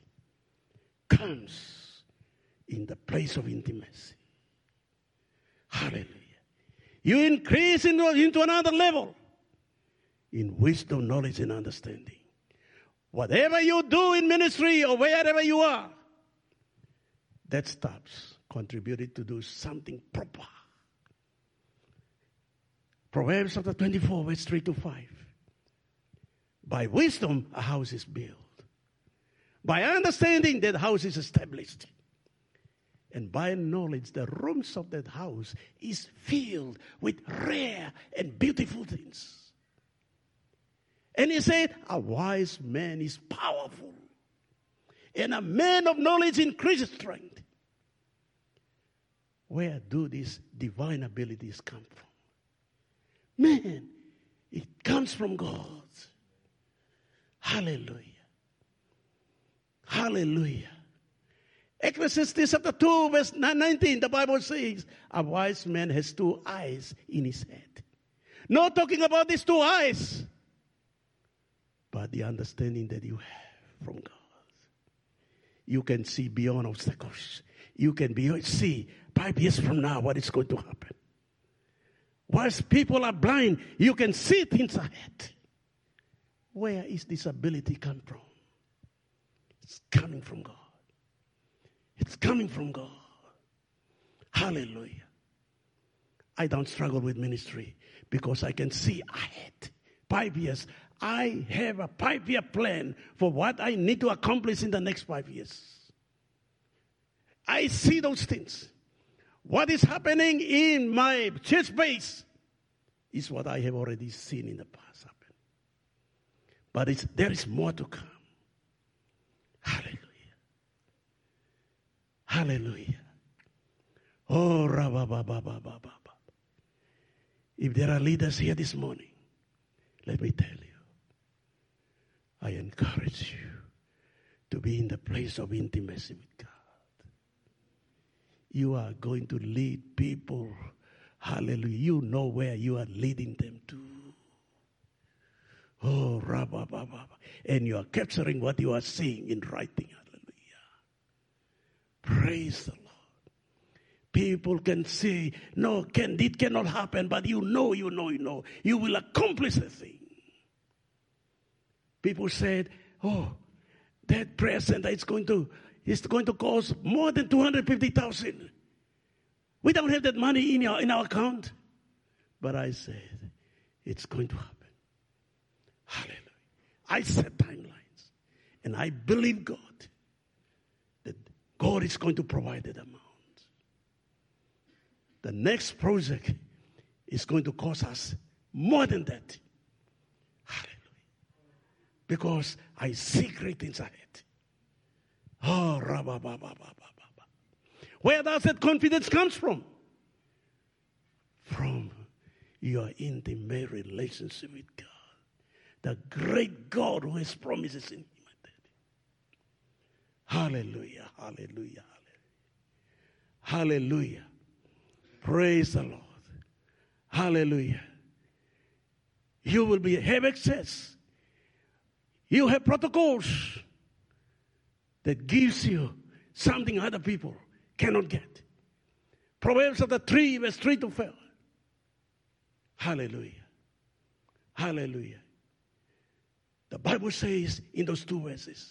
comes in the place of intimacy. Hallelujah. You increase into, into another level in wisdom, knowledge, and understanding. Whatever you do in ministry or wherever you are, that stops contributing to do something proper. Proverbs chapter twenty-four, verse three to five. By wisdom, a house is built. By understanding, that house is established. And by knowledge, the rooms of that house is filled with rare and beautiful things. And he said, a wise man is powerful, and a man of knowledge increases strength. Where do these divine abilities come from? Man, it comes from God. Hallelujah. Hallelujah. Ecclesiastes chapter two, verse nineteen, the Bible says, a wise man has two eyes in his head. Not talking about these two eyes, but the understanding that you have from God. You can see beyond obstacles. You can be, see five years from now what is going to happen. Whilst people are blind, you can see things ahead. Where is this ability come from? It's coming from God. It's coming from God. Hallelujah. I don't struggle with ministry because I can see ahead. Five years. I have a five-year plan for what I need to accomplish in the next five years. I see those things. What is happening in my church base is what I have already seen in the past happen. But it's, there is more to come. Hallelujah. Hallelujah. Oh, rabba-ba-ba-ba-ba-ba. If there are leaders here this morning, let me tell you, I encourage you to be in the place of intimacy with God. You are going to lead people. Hallelujah. You know where you are leading them to. Oh, rabba, ba, ba, ba. And you are capturing what you are seeing in writing. Hallelujah. Praise the Lord. People can say, no, can, it cannot happen, but you know, you know, you know. You will accomplish the thing. People said, oh, that prayer center is going to, it's going to cost more than two hundred fifty thousand dollars. We don't have that money in our, in our account. But I said, it's going to happen. Hallelujah. I set timelines. And I believe God that God is going to provide that amount. The next project is going to cost us more than that. Hallelujah. Because I see great things ahead. Oh, rabba, ba, ba, ba, ba, ba. Where does that confidence come from? From your intimate relationship with God. The great God who has promises in him. Hallelujah, hallelujah, hallelujah. Hallelujah. Praise the Lord. Hallelujah. You will be have access. You have protocols that gives you something other people cannot get. Proverbs of the three, verse three to four. Hallelujah. Hallelujah. The Bible says in those two verses,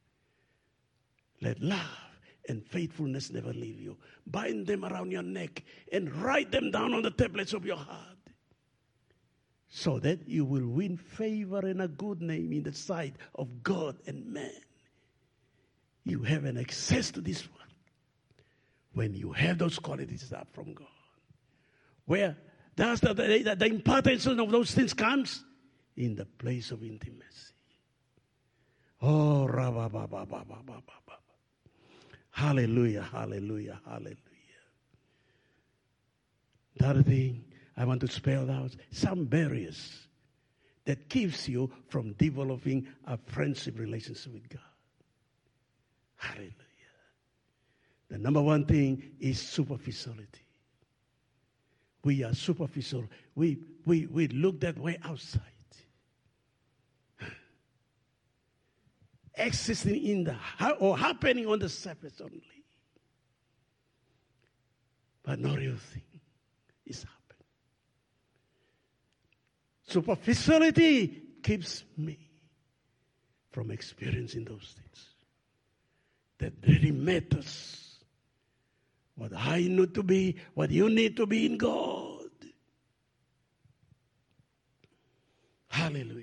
let love and faithfulness never leave you. Bind them around your neck and write them down on the tablets of your heart, so that you will win favor and a good name in the sight of God and man. You have an access to this one when you have those qualities up from God. Where does the, the, the impartation of those things comes? In the place of intimacy. Oh, rabba-ba-ba-ba-ba-ba-ba. Hallelujah, hallelujah, hallelujah. The other thing I want to spell out, some barriers that keeps you from developing a friendship relationship with God. Hallelujah. The number one thing is superficiality. We are superficial. We, we, we look that way outside. Existing in the, or happening on the surface only. But no real thing is happening. Superficiality keeps me from experiencing those things that really matters. What I need to be, what you need to be in God. Hallelujah.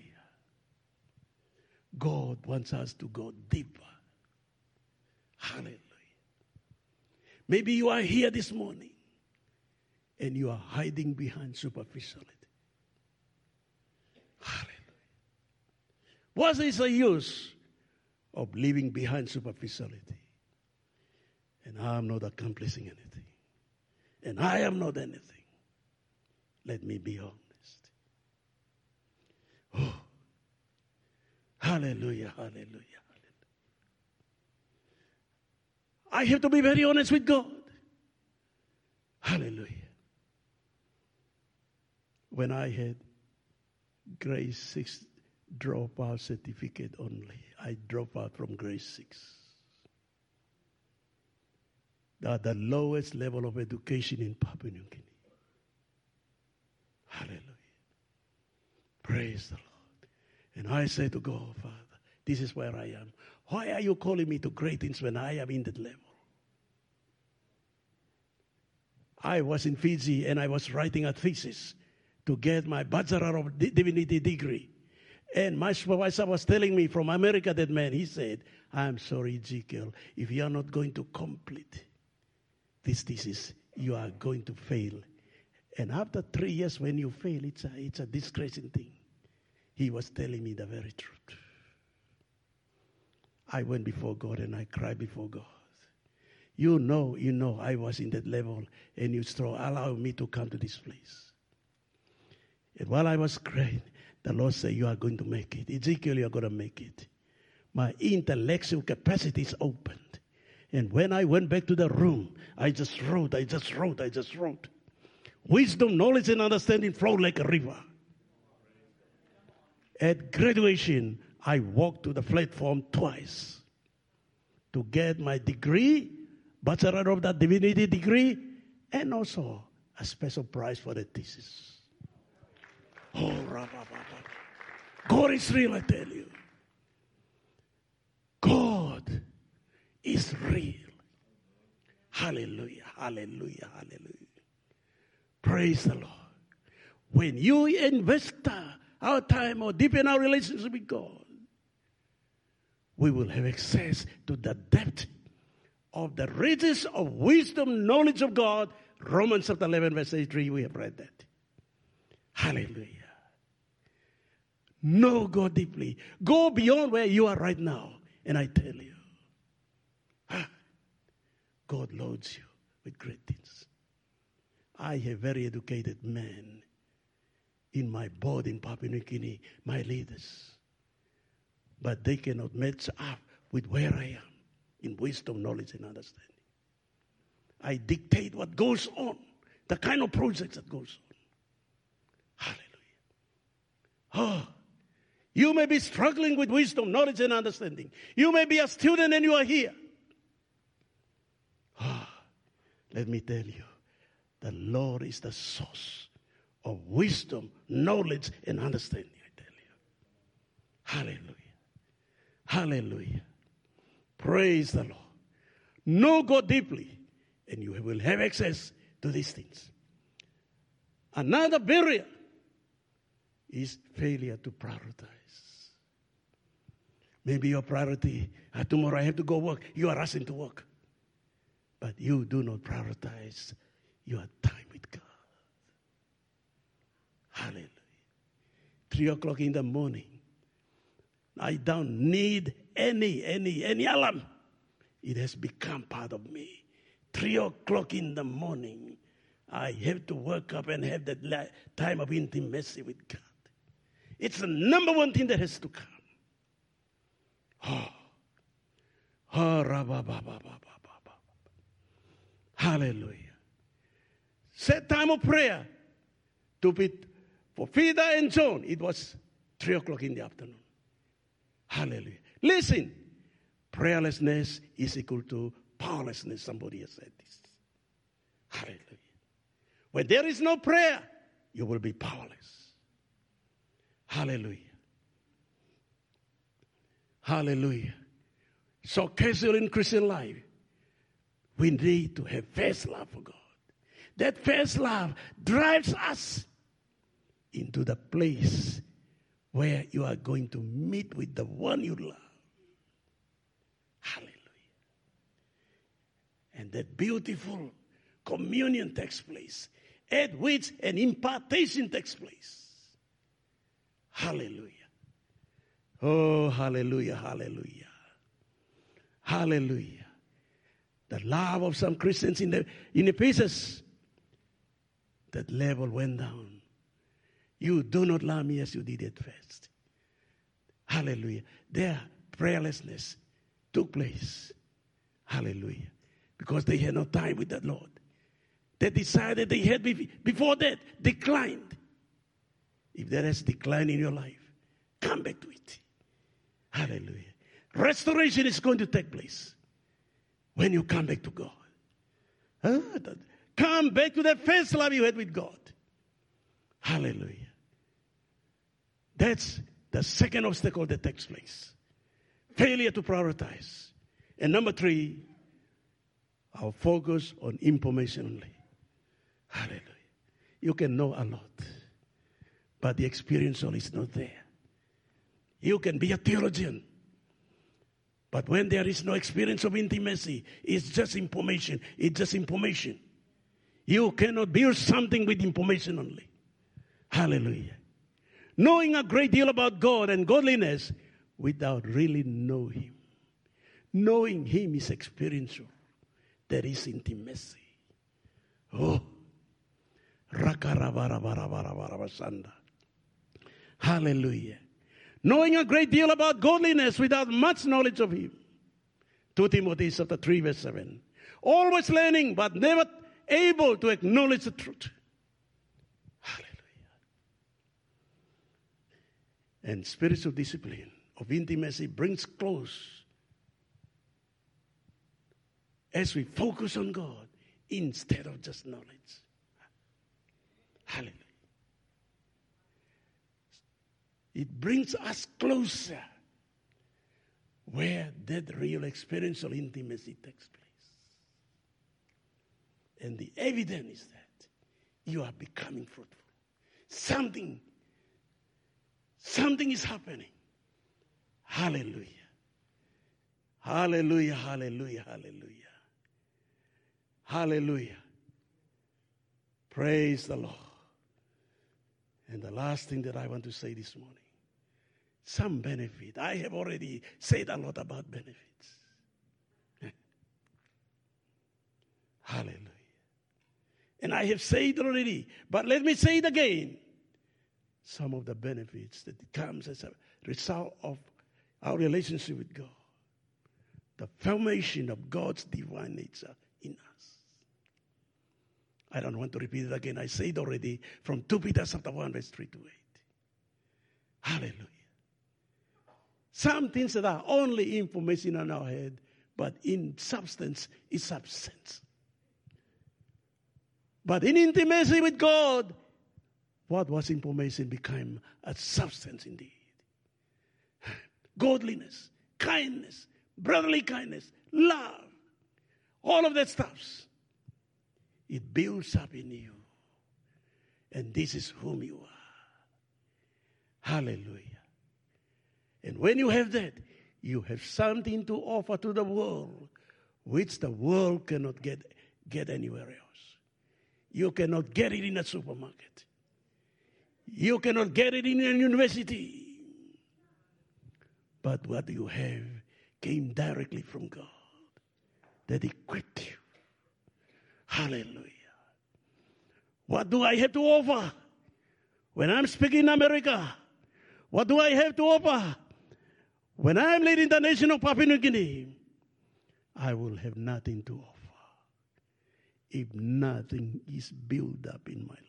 God wants us to go deeper. Hallelujah. Maybe you are here this morning and you are hiding behind superficiality. Hallelujah. What is the use of living behind superficiality? And I am not accomplishing anything. And I am not anything. Let me be honest. Oh. Hallelujah, hallelujah, hallelujah. I have to be very honest with God. Hallelujah. When I had grade six dropout certificate only, I dropped out from grade six. At the lowest level of education in Papua New Guinea. Hallelujah. Praise the Lord. And I say to God, Father, this is where I am. Why are you calling me to great things when I am in that level? I was in Fiji and I was writing a thesis to get my Bachelor of Divinity degree. And my supervisor was telling me from America, that man, he said, I'm sorry, Ezekiel, if you are not going to complete this thesis, you are going to fail. And after three years, when you fail, it's a, it's a disgracing thing. He was telling me the very truth. I went before God and I cried before God. You know, you know, I was in that level and you still allowed me to come to this place. And while I was crying, the Lord said, you are going to make it. Ezekiel, you are going to make it. My intellectual capacity is opened. And when I went back to the room, I just wrote, I just wrote, I just wrote. Wisdom, knowledge, and understanding flow like a river. At graduation, I walked to the platform twice to get my degree, Bachelor of that Divinity degree, and also a special prize for the thesis. Oh, God is real, I tell you. God is real. Hallelujah, hallelujah, hallelujah. Praise the Lord. When you invest our time or deepen our relationship with God, we will have access to the depth of the riches of wisdom, knowledge of God. Romans chapter eleven, verse eighty-three, we have read that. Hallelujah. Know God deeply. Go beyond where you are right now. And I tell you, ah, God loads you with great things. I have very educated men in my board in Papua New Guinea, my leaders. But they cannot match up with where I am in wisdom, knowledge, and understanding. I dictate what goes on, the kind of projects that goes on. Hallelujah. Oh, you may be struggling with wisdom, knowledge, and understanding. You may be a student and you are here. Oh, let me tell you, the Lord is the source of wisdom, knowledge, and understanding, I Hallelujah. Hallelujah. Praise the Lord. Know God deeply, and you will have access to these things. Another barrier is failure to prioritize. Maybe your priority, ah, tomorrow I have to go work. You are rushing to work. But you do not prioritize your time with God. Hallelujah. Three o'clock in the morning. I don't need any, any, any alarm. It has become part of me. Three o'clock in the morning, I have to wake up and have that time of intimacy with God. It's the number one thing that has to come. Oh, oh, rabba, ba, ba, ba, ba, ba. Hallelujah. Set time of prayer to be for Peter and John. It was three o'clock in the afternoon. Hallelujah. Listen, prayerlessness is equal to powerlessness. Somebody has said this. Hallelujah. When there is no prayer, you will be powerless. Hallelujah. Hallelujah. So casual in Christian life, we need to have first love for God. That first love drives us into the place where you are going to meet with the one you love. Hallelujah. And that beautiful communion takes place, at which an impartation takes place. Hallelujah. Oh, hallelujah, hallelujah. Hallelujah. The love of some Christians in the in Ephesus, that level went down. You do not love me as you did at first. Hallelujah. Their prayerlessness took place. Hallelujah. Because they had no time with the Lord. They decided they had before that declined. If there has declined in your life, come back to it. Hallelujah. Restoration is going to take place when you come back to God. Huh? Come back to that first love you had with God. Hallelujah. That's the second obstacle that takes place. Failure to prioritize. And number three, our focus on information only. Hallelujah. You can know a lot, but the experiential is not there. You can be a theologian, but when there is no experience of intimacy, it's just information. It's just information. You cannot build something with information only. Hallelujah. Knowing a great deal about God and godliness without really knowing Him. Knowing Him is experiential. There is intimacy. Oh. Hallelujah. Knowing a great deal about godliness without much knowledge of Him. Second Timothy chapter three verse seven. Always learning but never able to acknowledge the truth. Hallelujah. And spiritual discipline of intimacy brings close as we focus on God instead of just knowledge. Hallelujah. It brings us closer where that real experiential intimacy takes place. And the evidence is that you are becoming fruitful. Something, something is happening. Hallelujah. Hallelujah, hallelujah, hallelujah. Hallelujah. Praise the Lord. And the last thing that I want to say this morning, some benefit. I have already said a lot about benefits. Hallelujah. And I have said already, but let me say it again. Some of the benefits that comes as a result of our relationship with God. The formation of God's divine nature in us. I don't want to repeat it again. I said already from Second Peter chapter one, verse three to eight. Hallelujah. Some things that are only information on our head, but in substance is substance. But in intimacy with God, what was information became a substance indeed. godliness, kindness, brotherly kindness, love, all of that stuff. It builds up in you. And this is whom you are. Hallelujah. And when you have that, you have something to offer to the world, which the world cannot get, get anywhere else. You cannot get it in a supermarket. You cannot get it in a university. But what you have came directly from God that equipped you. Hallelujah. What do I have to offer? When I'm speaking in America, what do I have to offer? When I'm leading the nation of Papua New Guinea, I will have nothing to offer if nothing is built up in my life.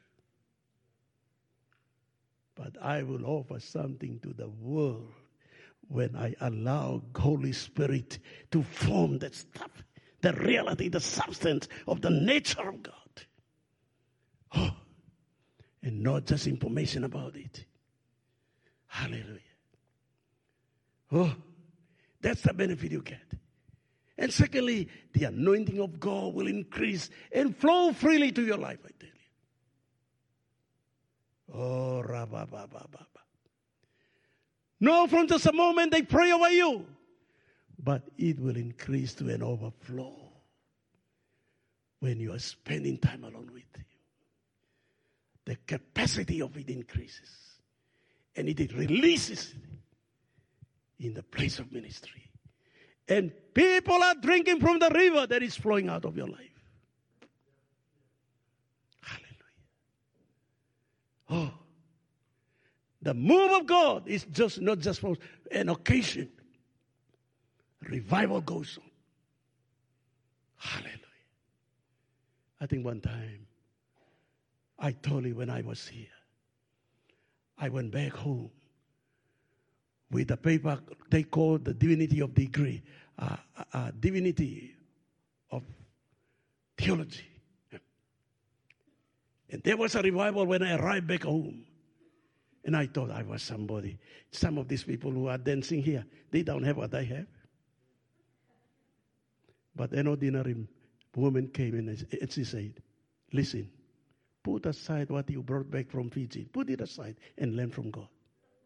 But I will offer something to the world when I allow Holy Spirit to form that stuff, the reality, the substance of the nature of God. Oh, and not just information about it. Hallelujah. Oh, that's the benefit you get. And secondly, the anointing of God will increase and flow freely to your life, I tell you. Oh, rabba, ba, ba, ba, ba. No, from just a moment they pray over you, but it will increase to an overflow when you are spending time alone with Him. The capacity of it increases, and it releases in the place of ministry. And people are drinking from the river that is flowing out of your life. Hallelujah. Oh, the move of God is just not just for an occasion. Revival goes on. Hallelujah. I think one time, I told you when I was here, I went back home with a paper they call the divinity of degree, uh, uh, divinity of theology. And there was a revival when I arrived back home. And I thought I was somebody. Some of these people who are dancing here, they don't have what I have. But an ordinary woman came in and she said, listen, put aside what you brought back from Fiji. Put it aside and learn from God.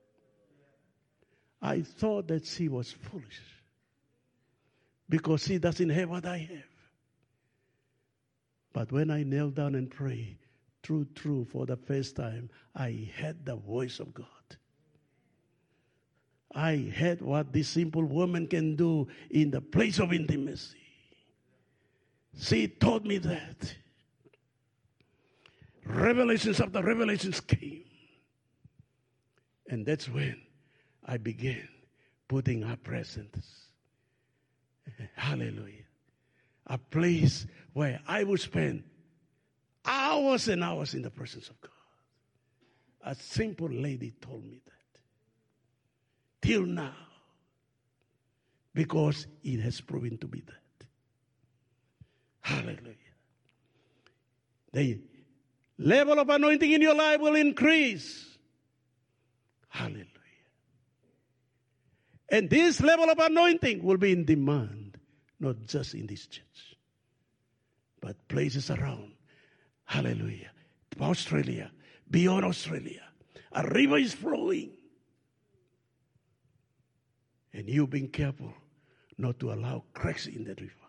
I thought that she was foolish because she doesn't have what I have. But when I knelt down and prayed, true, true, for the first time, I heard the voice of God. I heard what this simple woman can do in the place of intimacy. She taught me that. Revelations after revelations came. And that's when I began putting her presence. Hallelujah. A place where I would spend hours and hours in the presence of God. A simple lady told me that. Till now. Because it has proven to be that. Hallelujah. The level of anointing in your life will increase. Hallelujah. And this level of anointing will be in demand, not just in this church, but places around. Hallelujah. Australia, beyond Australia. A river is flowing. And you being careful not to allow cracks in that river.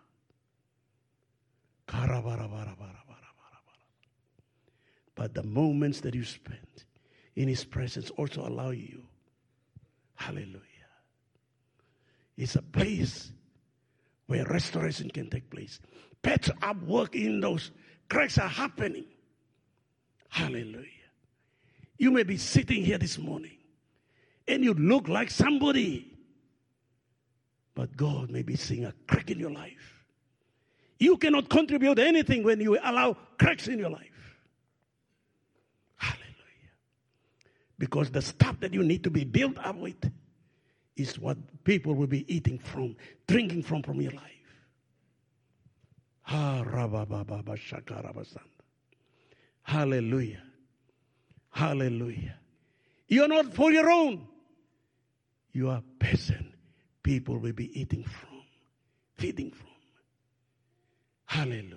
But the moments that you spend in His presence also allow you. Hallelujah. It's a place where restoration can take place. Patch up work in those cracks are happening. Hallelujah. You may be sitting here this morning and you look like somebody, but God may be seeing a crack in your life. You cannot contribute anything when you allow cracks in your life. Hallelujah. Because the stuff that you need to be built up with is what people will be eating from, drinking from from your life. Hallelujah. Hallelujah. You're not for your own. your peasant people will be eating from, feeding from. Hallelujah.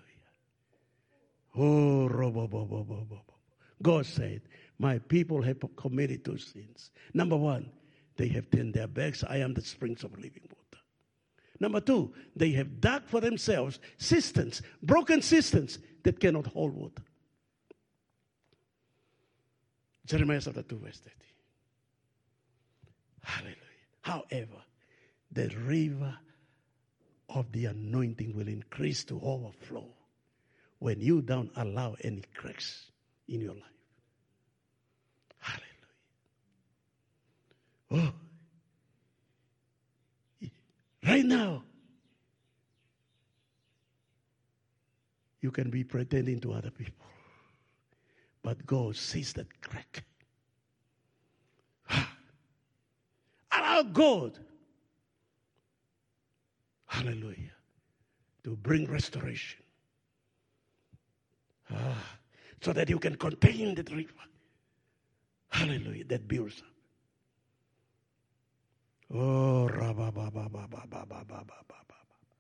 Oh, robo, bo, bo, bo, bo. God said, my people have committed two sins. Number one, they have turned their backs. I am the springs of living water. Number two, they have dug for themselves cisterns, broken cisterns that cannot hold water. Jeremiah chapter two, verse thirty. Hallelujah. However, the river of the anointing will increase to overflow when you don't allow any cracks in your life. Hallelujah. Oh, right now, you can be pretending to other people, but God sees that crack. Allow God, hallelujah, to bring restoration. Ah, so that you can contain that river. Hallelujah, that builds up. Oh, rabba, ba, ba, ba, ba, ba, ba, ba, ba, ba.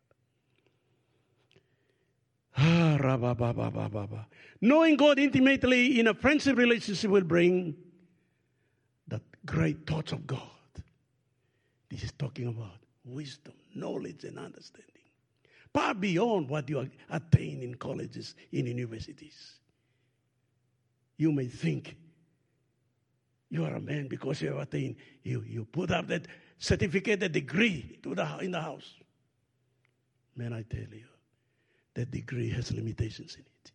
Ah, rabba, ba, ba, ba, ba, ba. Knowing God intimately in a friendship relationship will bring the great thoughts of God. This is talking about wisdom, knowledge, and understanding. Far beyond what you attain in colleges, in universities. You may think you are a man because you have attained, you, you put up that certificate, that degree to the, in the house. Man, I tell you, that degree has limitations in it.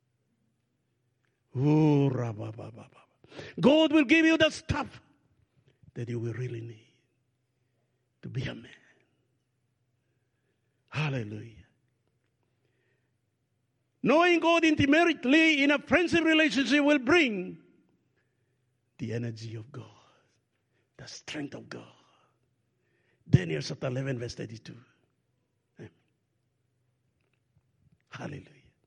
Oh, rabba, ba, ba, ba. God will give you the stuff that you will really need to be a man. Hallelujah. Knowing God intimately in a friendship relationship will bring the energy of God, the strength of God. Daniel chapter eleven, verse thirty-two. Hallelujah.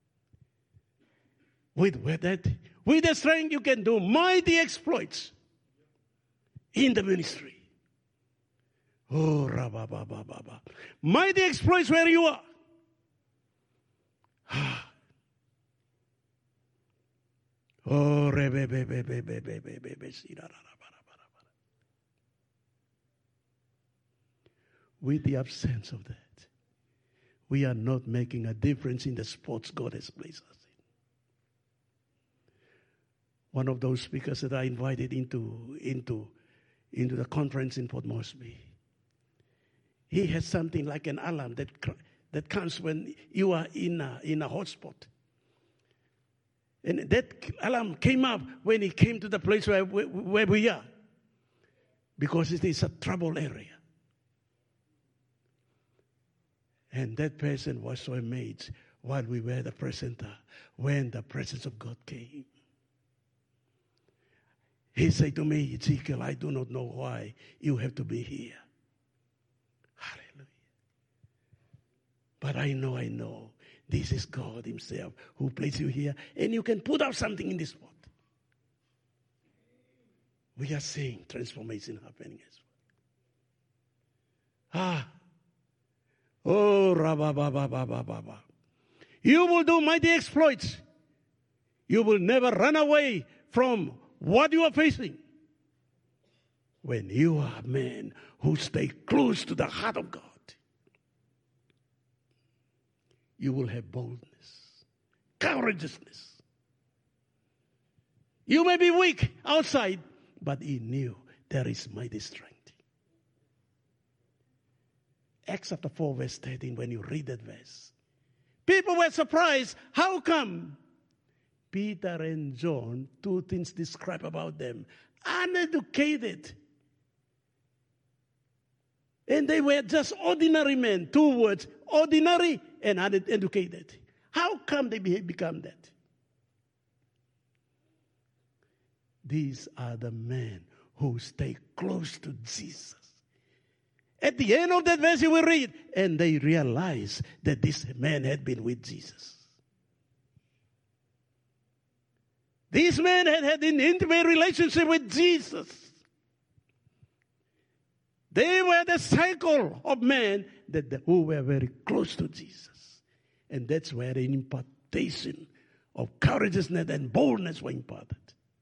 With, with that, with the strength you can do mighty exploits in the ministry. Oh, rabba, ba, ba, ba, ba. Mighty exploits where you are. Oh, rebe, be, be, be, be, be, be, be, be, si, da, da, da, ba, da, ba, da. With the absence of that, we are not making a difference in the spots God has placed us in. One of those speakers that I invited into, into, into the conference in Port Moresby, he has something like an alarm that that comes when you are in a, in a hotspot. And that alarm came up when he came to the place where, where we are, because it is a trouble area. And that person was so amazed while we were the presenter, when the presence of God came. He said to me, Ezekiel, I do not know why you have to be here. Hallelujah. But I know, I know, this is God himself who placed you here, and you can put up something in this spot. We are seeing transformation happening as well. Ah. Oh, rabba, ba, ba, ba, ba, ba, ba. You will do mighty exploits. You will never run away from what you are facing. When you are a man who stays close to the heart of God, you will have boldness, courageousness. You may be weak outside, but in you there is mighty strength. Acts chapter four, verse thirteen, when you read that verse, people were surprised. How come? Peter and John, two things describe about them. Uneducated. And they were just ordinary men. Two words, ordinary and uneducated. How come they become that? These are the men who stay close to Jesus. At the end of that verse you will read, and they realize that this man had been with Jesus. This man had had an intimate relationship with Jesus. They were the cycle of men that the, who were very close to Jesus. And that's where the impartation of courageousness and boldness were imparted.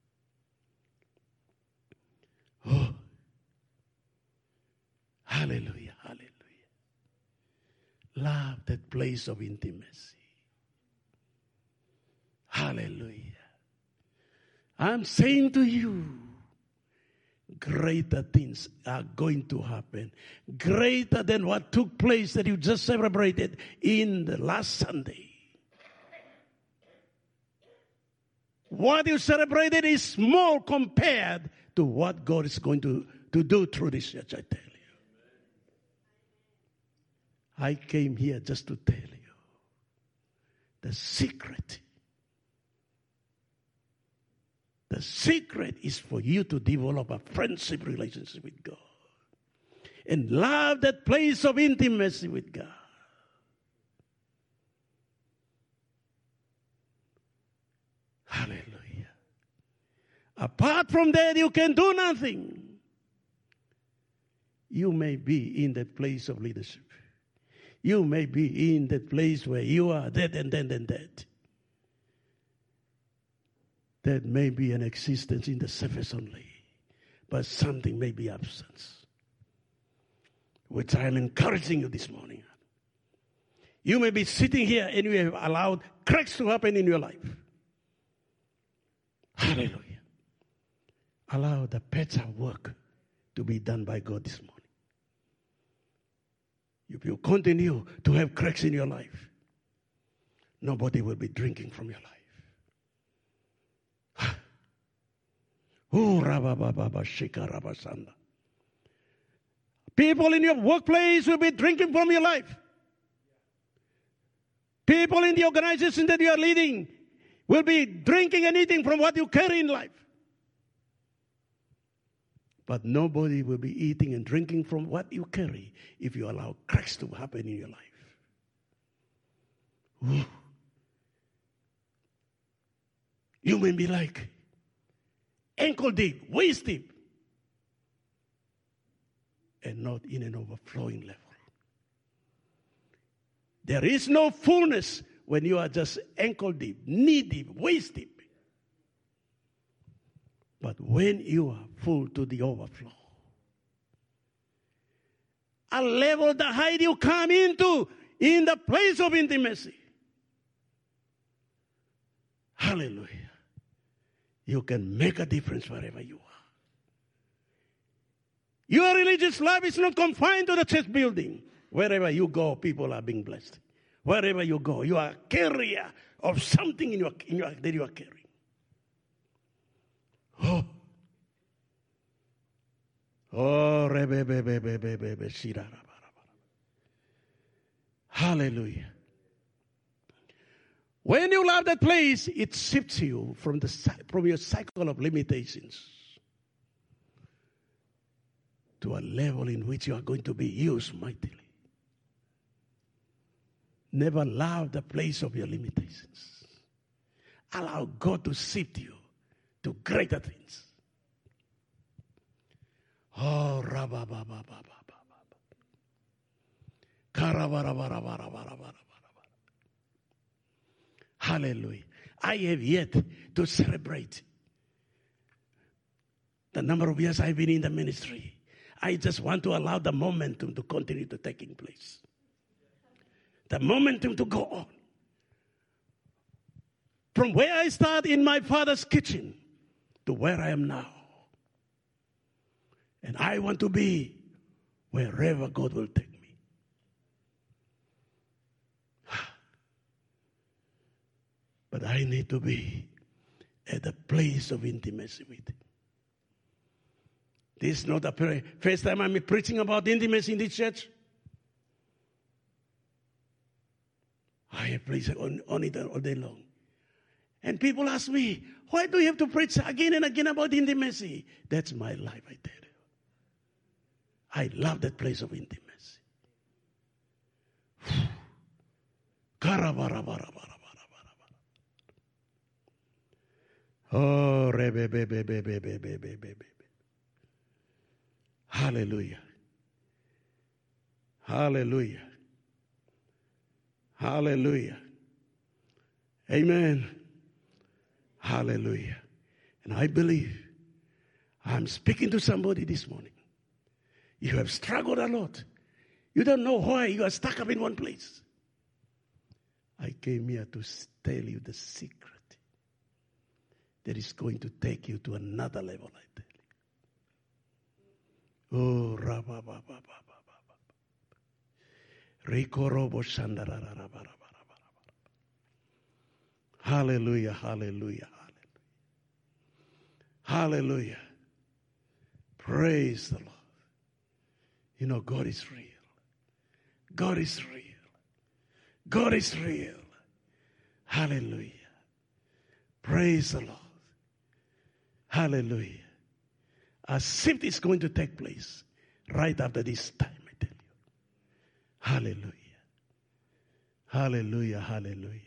Oh, hallelujah, hallelujah. Love that place of intimacy. Hallelujah. I'm saying to you, greater things are going to happen. Greater than what took place that you just celebrated in the last Sunday. What you celebrated is small compared to what God is going to, to do through this church, I tell you. I came here just to tell you the secret. The secret is for you to develop a friendship relationship with God and love that place of intimacy with God. Hallelujah. Apart from that, you can do nothing. You may be in that place of leadership. You may be in that place where you are that and that and that. That may be an existence in the surface only, but something may be absence, which I am encouraging you this morning. You may be sitting here and you have allowed cracks to happen in your life. Hallelujah. Allow the better work to be done by God this morning. If you continue to have cracks in your life, nobody will be drinking from your life. Oh, rabababa, shika, rabasanda. People in your workplace will be drinking from your life. People in the organization that you are leading will be drinking and eating from what you carry in life. But nobody will be eating and drinking from what you carry if you allow cracks to happen in your life. Ooh. You may be like ankle deep, waist deep, and not in an overflowing level. There is no fullness when you are just ankle deep, knee deep, waist deep. But when you are full to the overflow, a level the height you come into in the place of intimacy. Hallelujah. You can make a difference wherever you are. Your religious life is not confined to the church building. Wherever you go, people are being blessed. Wherever you go, you are a carrier of something in your, in your, that you are carrying. Oh. Oh, rebe, be, be, be, be, be, be, shira, raba, raba. Hallelujah. When you love that place, it shifts you from the from your cycle of limitations to a level in which you are going to be used mightily. Never love the place of your limitations. Allow God to shift you to greater things. Oh, rabba, ba, ba, ba, ba, ba, ba. Karabara, bara, bara, bara, bara. Hallelujah. I have yet to celebrate the number of years I've been in the ministry. I just want to allow the momentum to continue to taking place. The momentum to go on. From where I start in my father's kitchen to where I am now. And I want to be wherever God will take me. But I need to be at the place of intimacy with Him. This is not the first time I'm preaching about intimacy in this church. I have preached on, on it all day long. And people ask me, why do you have to preach again and again about intimacy? That's my life, I tell you. I love that place of intimacy. Oh, rebe, be, be, be, be, be, be, be, be. Hallelujah. Hallelujah. Hallelujah. Amen. Hallelujah. And I believe I'm speaking to somebody this morning. You have struggled a lot. You don't know why you are stuck up in one place. I came here to tell you the secret that is going to take you to another level, I tell you. Oh, Rabba Baba Baba Baba. Rikorobo Shandarara. Hallelujah, hallelujah, hallelujah. Hallelujah. Praise the Lord. You know, God is real. God is real. God is real. Hallelujah. Praise the Lord. Hallelujah. A shift is going to take place right after this time, I tell you. Hallelujah. Hallelujah. Hallelujah.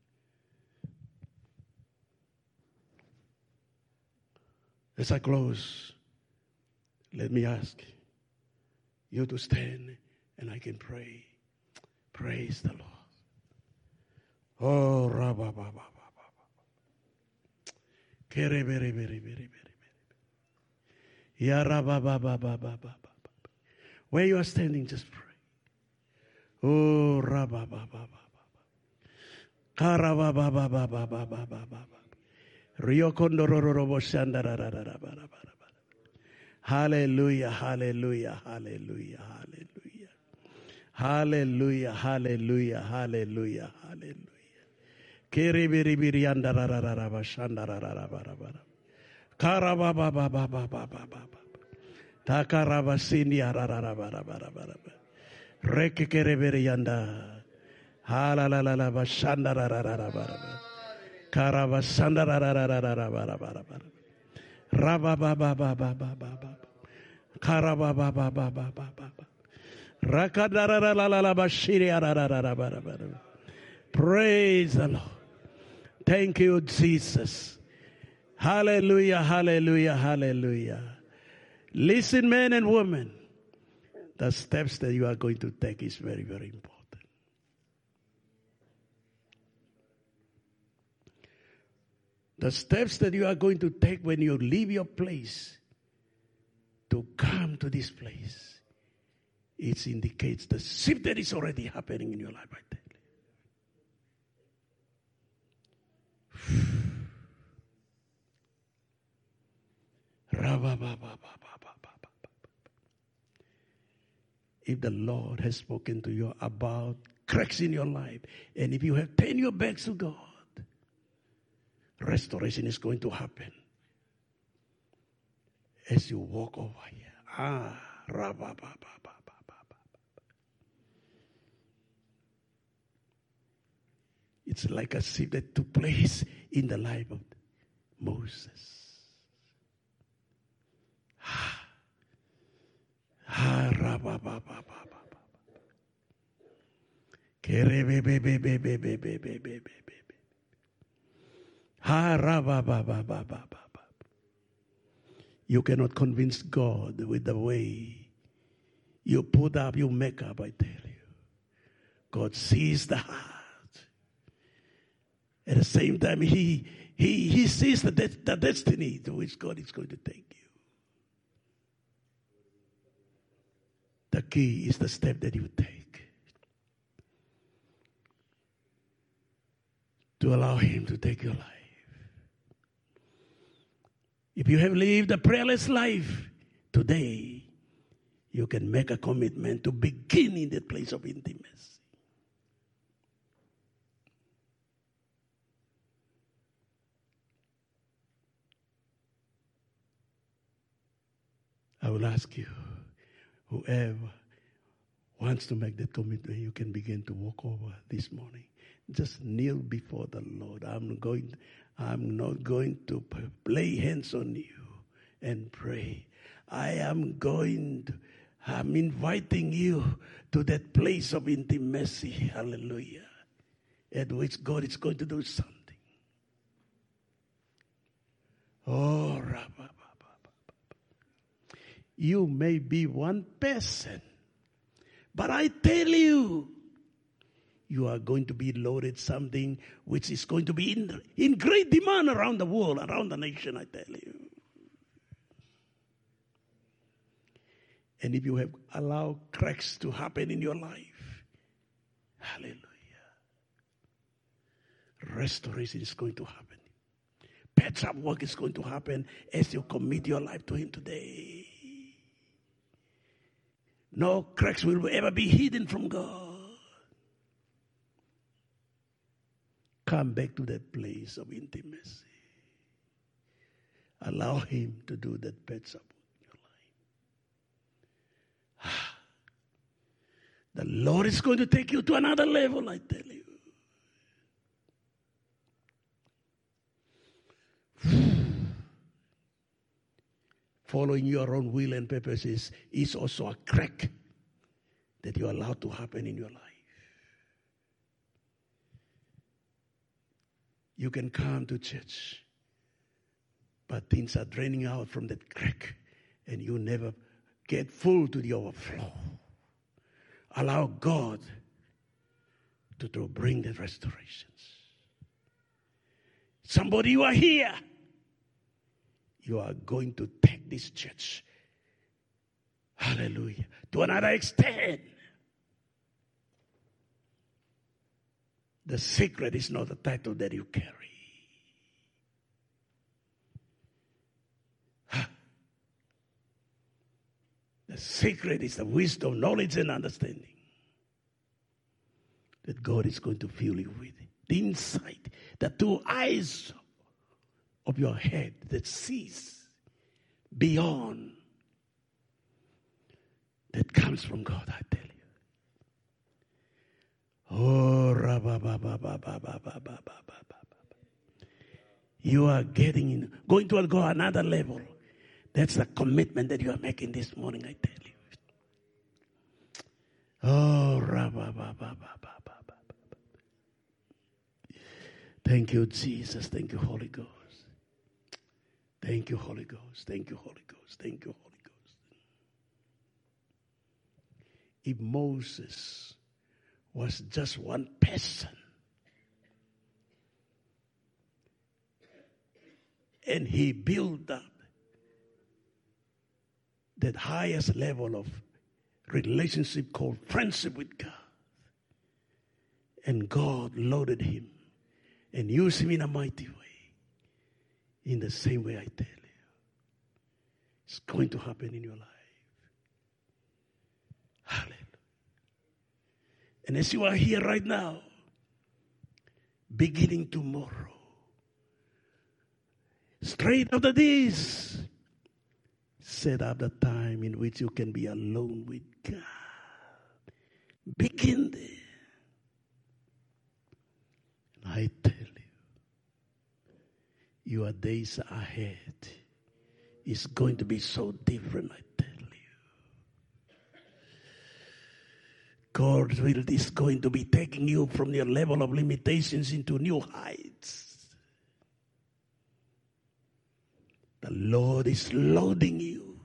As I close, let me ask you to stand and I can pray. Praise the Lord. Oh, Rabba Baba Baba. Kere bere bere bere bere. Ya Rabba Baba Baba Baba. Where you are standing, just pray. Oh, Rabba Baba Baba. Karaba Baba Baba Baba Baba. Rio Kondororo Shandara. Hallelujah, hallelujah, hallelujah, hallelujah. Hallelujah, hallelujah, hallelujah, hallelujah. Kiribiribiri andarararaba shandarararaba. Karababa baba baba baba. Takaraba sindi arararaba. Rekekerebiri yanda. Halalalaba shandarararaba. Karaba shandarararaba. Rababa baba baba baba. Karababa baba baba baba. Rakadarararaba shiri arararaba. Praise the Lord. Thank you, Jesus. Hallelujah, hallelujah, hallelujah. Listen, men and women. The steps that you are going to take is very, very important. The steps that you are going to take when you leave your place to come to this place, it indicates the shift that is already happening in your life, I tell you. If the Lord has spoken to you about cracks in your life, and if you have turned your backs to God, restoration is going to happen as you walk over here. Ah, it's like a shift that took place in the life of Moses. Ah, you cannot convince God with the way you put up your makeup, I tell you. God sees the heart. At the same time, He He He sees the, de- the destiny to which God is going to take you. The key is the step that you take to allow Him to take your life. If you have lived a prayerless life, today you can make a commitment to begin in that place of intimacy. I will ask you, whoever wants to make that commitment, you can begin to walk over this morning. Just kneel before the Lord. I'm going, I'm not going to lay hands on you and pray. I am going to, I'm inviting you to that place of intimacy. Hallelujah. At which God is going to do something. Oh, Rabba. You may be one person, But I tell you, you are going to be loaded something which is going to be in, in great demand around the world, around the nation, I tell you. And if you have allowed cracks to happen in your life, hallelujah, restoration is going to happen. Patch up work is going to happen as you commit your life to Him today. No cracks will ever be hidden from God. Come back to that place of intimacy. Allow Him to do that patch up in your life. The Lord is going to take you to another level, I tell you. Following your own will and purposes is also a crack that you allow to happen in your life. You can come to church, but things are draining out from that crack, and you never get full to the overflow. Allow God to, to bring the restorations. Somebody, you are here. You are going to take this church, hallelujah, to another extent. The secret is not the title that you carry. The secret is the wisdom, knowledge, and understanding that God is going to fill you with. The insight, the two eyes of your head that sees beyond, that comes from God, I tell you. Oh, you are getting in, going to go another level. That's the commitment that you are making this morning, I tell you. Oh, thank you, Jesus. Thank you, Holy Ghost. Thank you, Holy Ghost. Thank you, Holy Ghost. Thank you, Holy Ghost. If Moses was just one person, and he built up that highest level of relationship called friendship with God, and God loaded him and used him in a mighty way. In the same way, I tell you, it's going to happen in your life. Hallelujah. And as you are here right now, beginning tomorrow, straight after this, set up the time in which you can be alone with God. Begin there. I tell you, your days ahead is going to be so different, I tell you. God's will is going to be taking you from your level of limitations into new heights. The Lord is loading you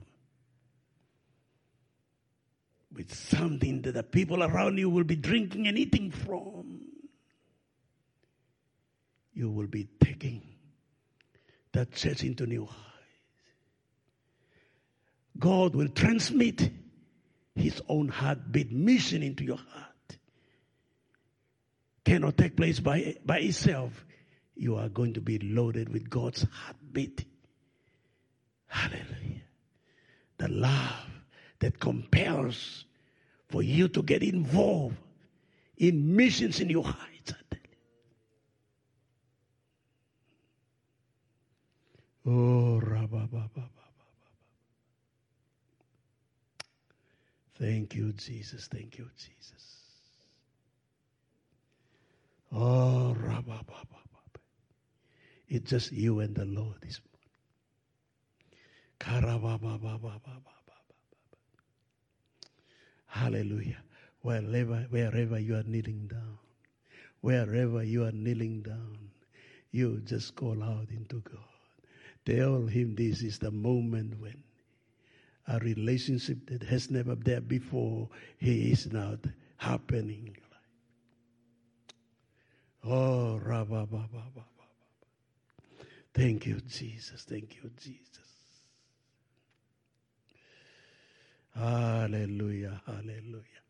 with something that the people around you will be drinking and eating from. You will be taking that church into new heights. God will transmit His own heartbeat mission into your heart. Cannot take place by, by itself. You are going to be loaded with God's heartbeat. Hallelujah. The love that compels for you to get involved in missions in your heights. Oh, Rabba. Thank you, Jesus. Thank you, Jesus. Oh, Rabba. It's just you and the Lord this morning. Hallelujah. Wherever, wherever you are kneeling down, wherever you are kneeling down, you just call out into God. Tell Him this is the moment when a relationship that has never there before. He is now happening. Oh, Rabba, Baba, Baba. Thank you, Jesus. Thank you, Jesus. Hallelujah, hallelujah.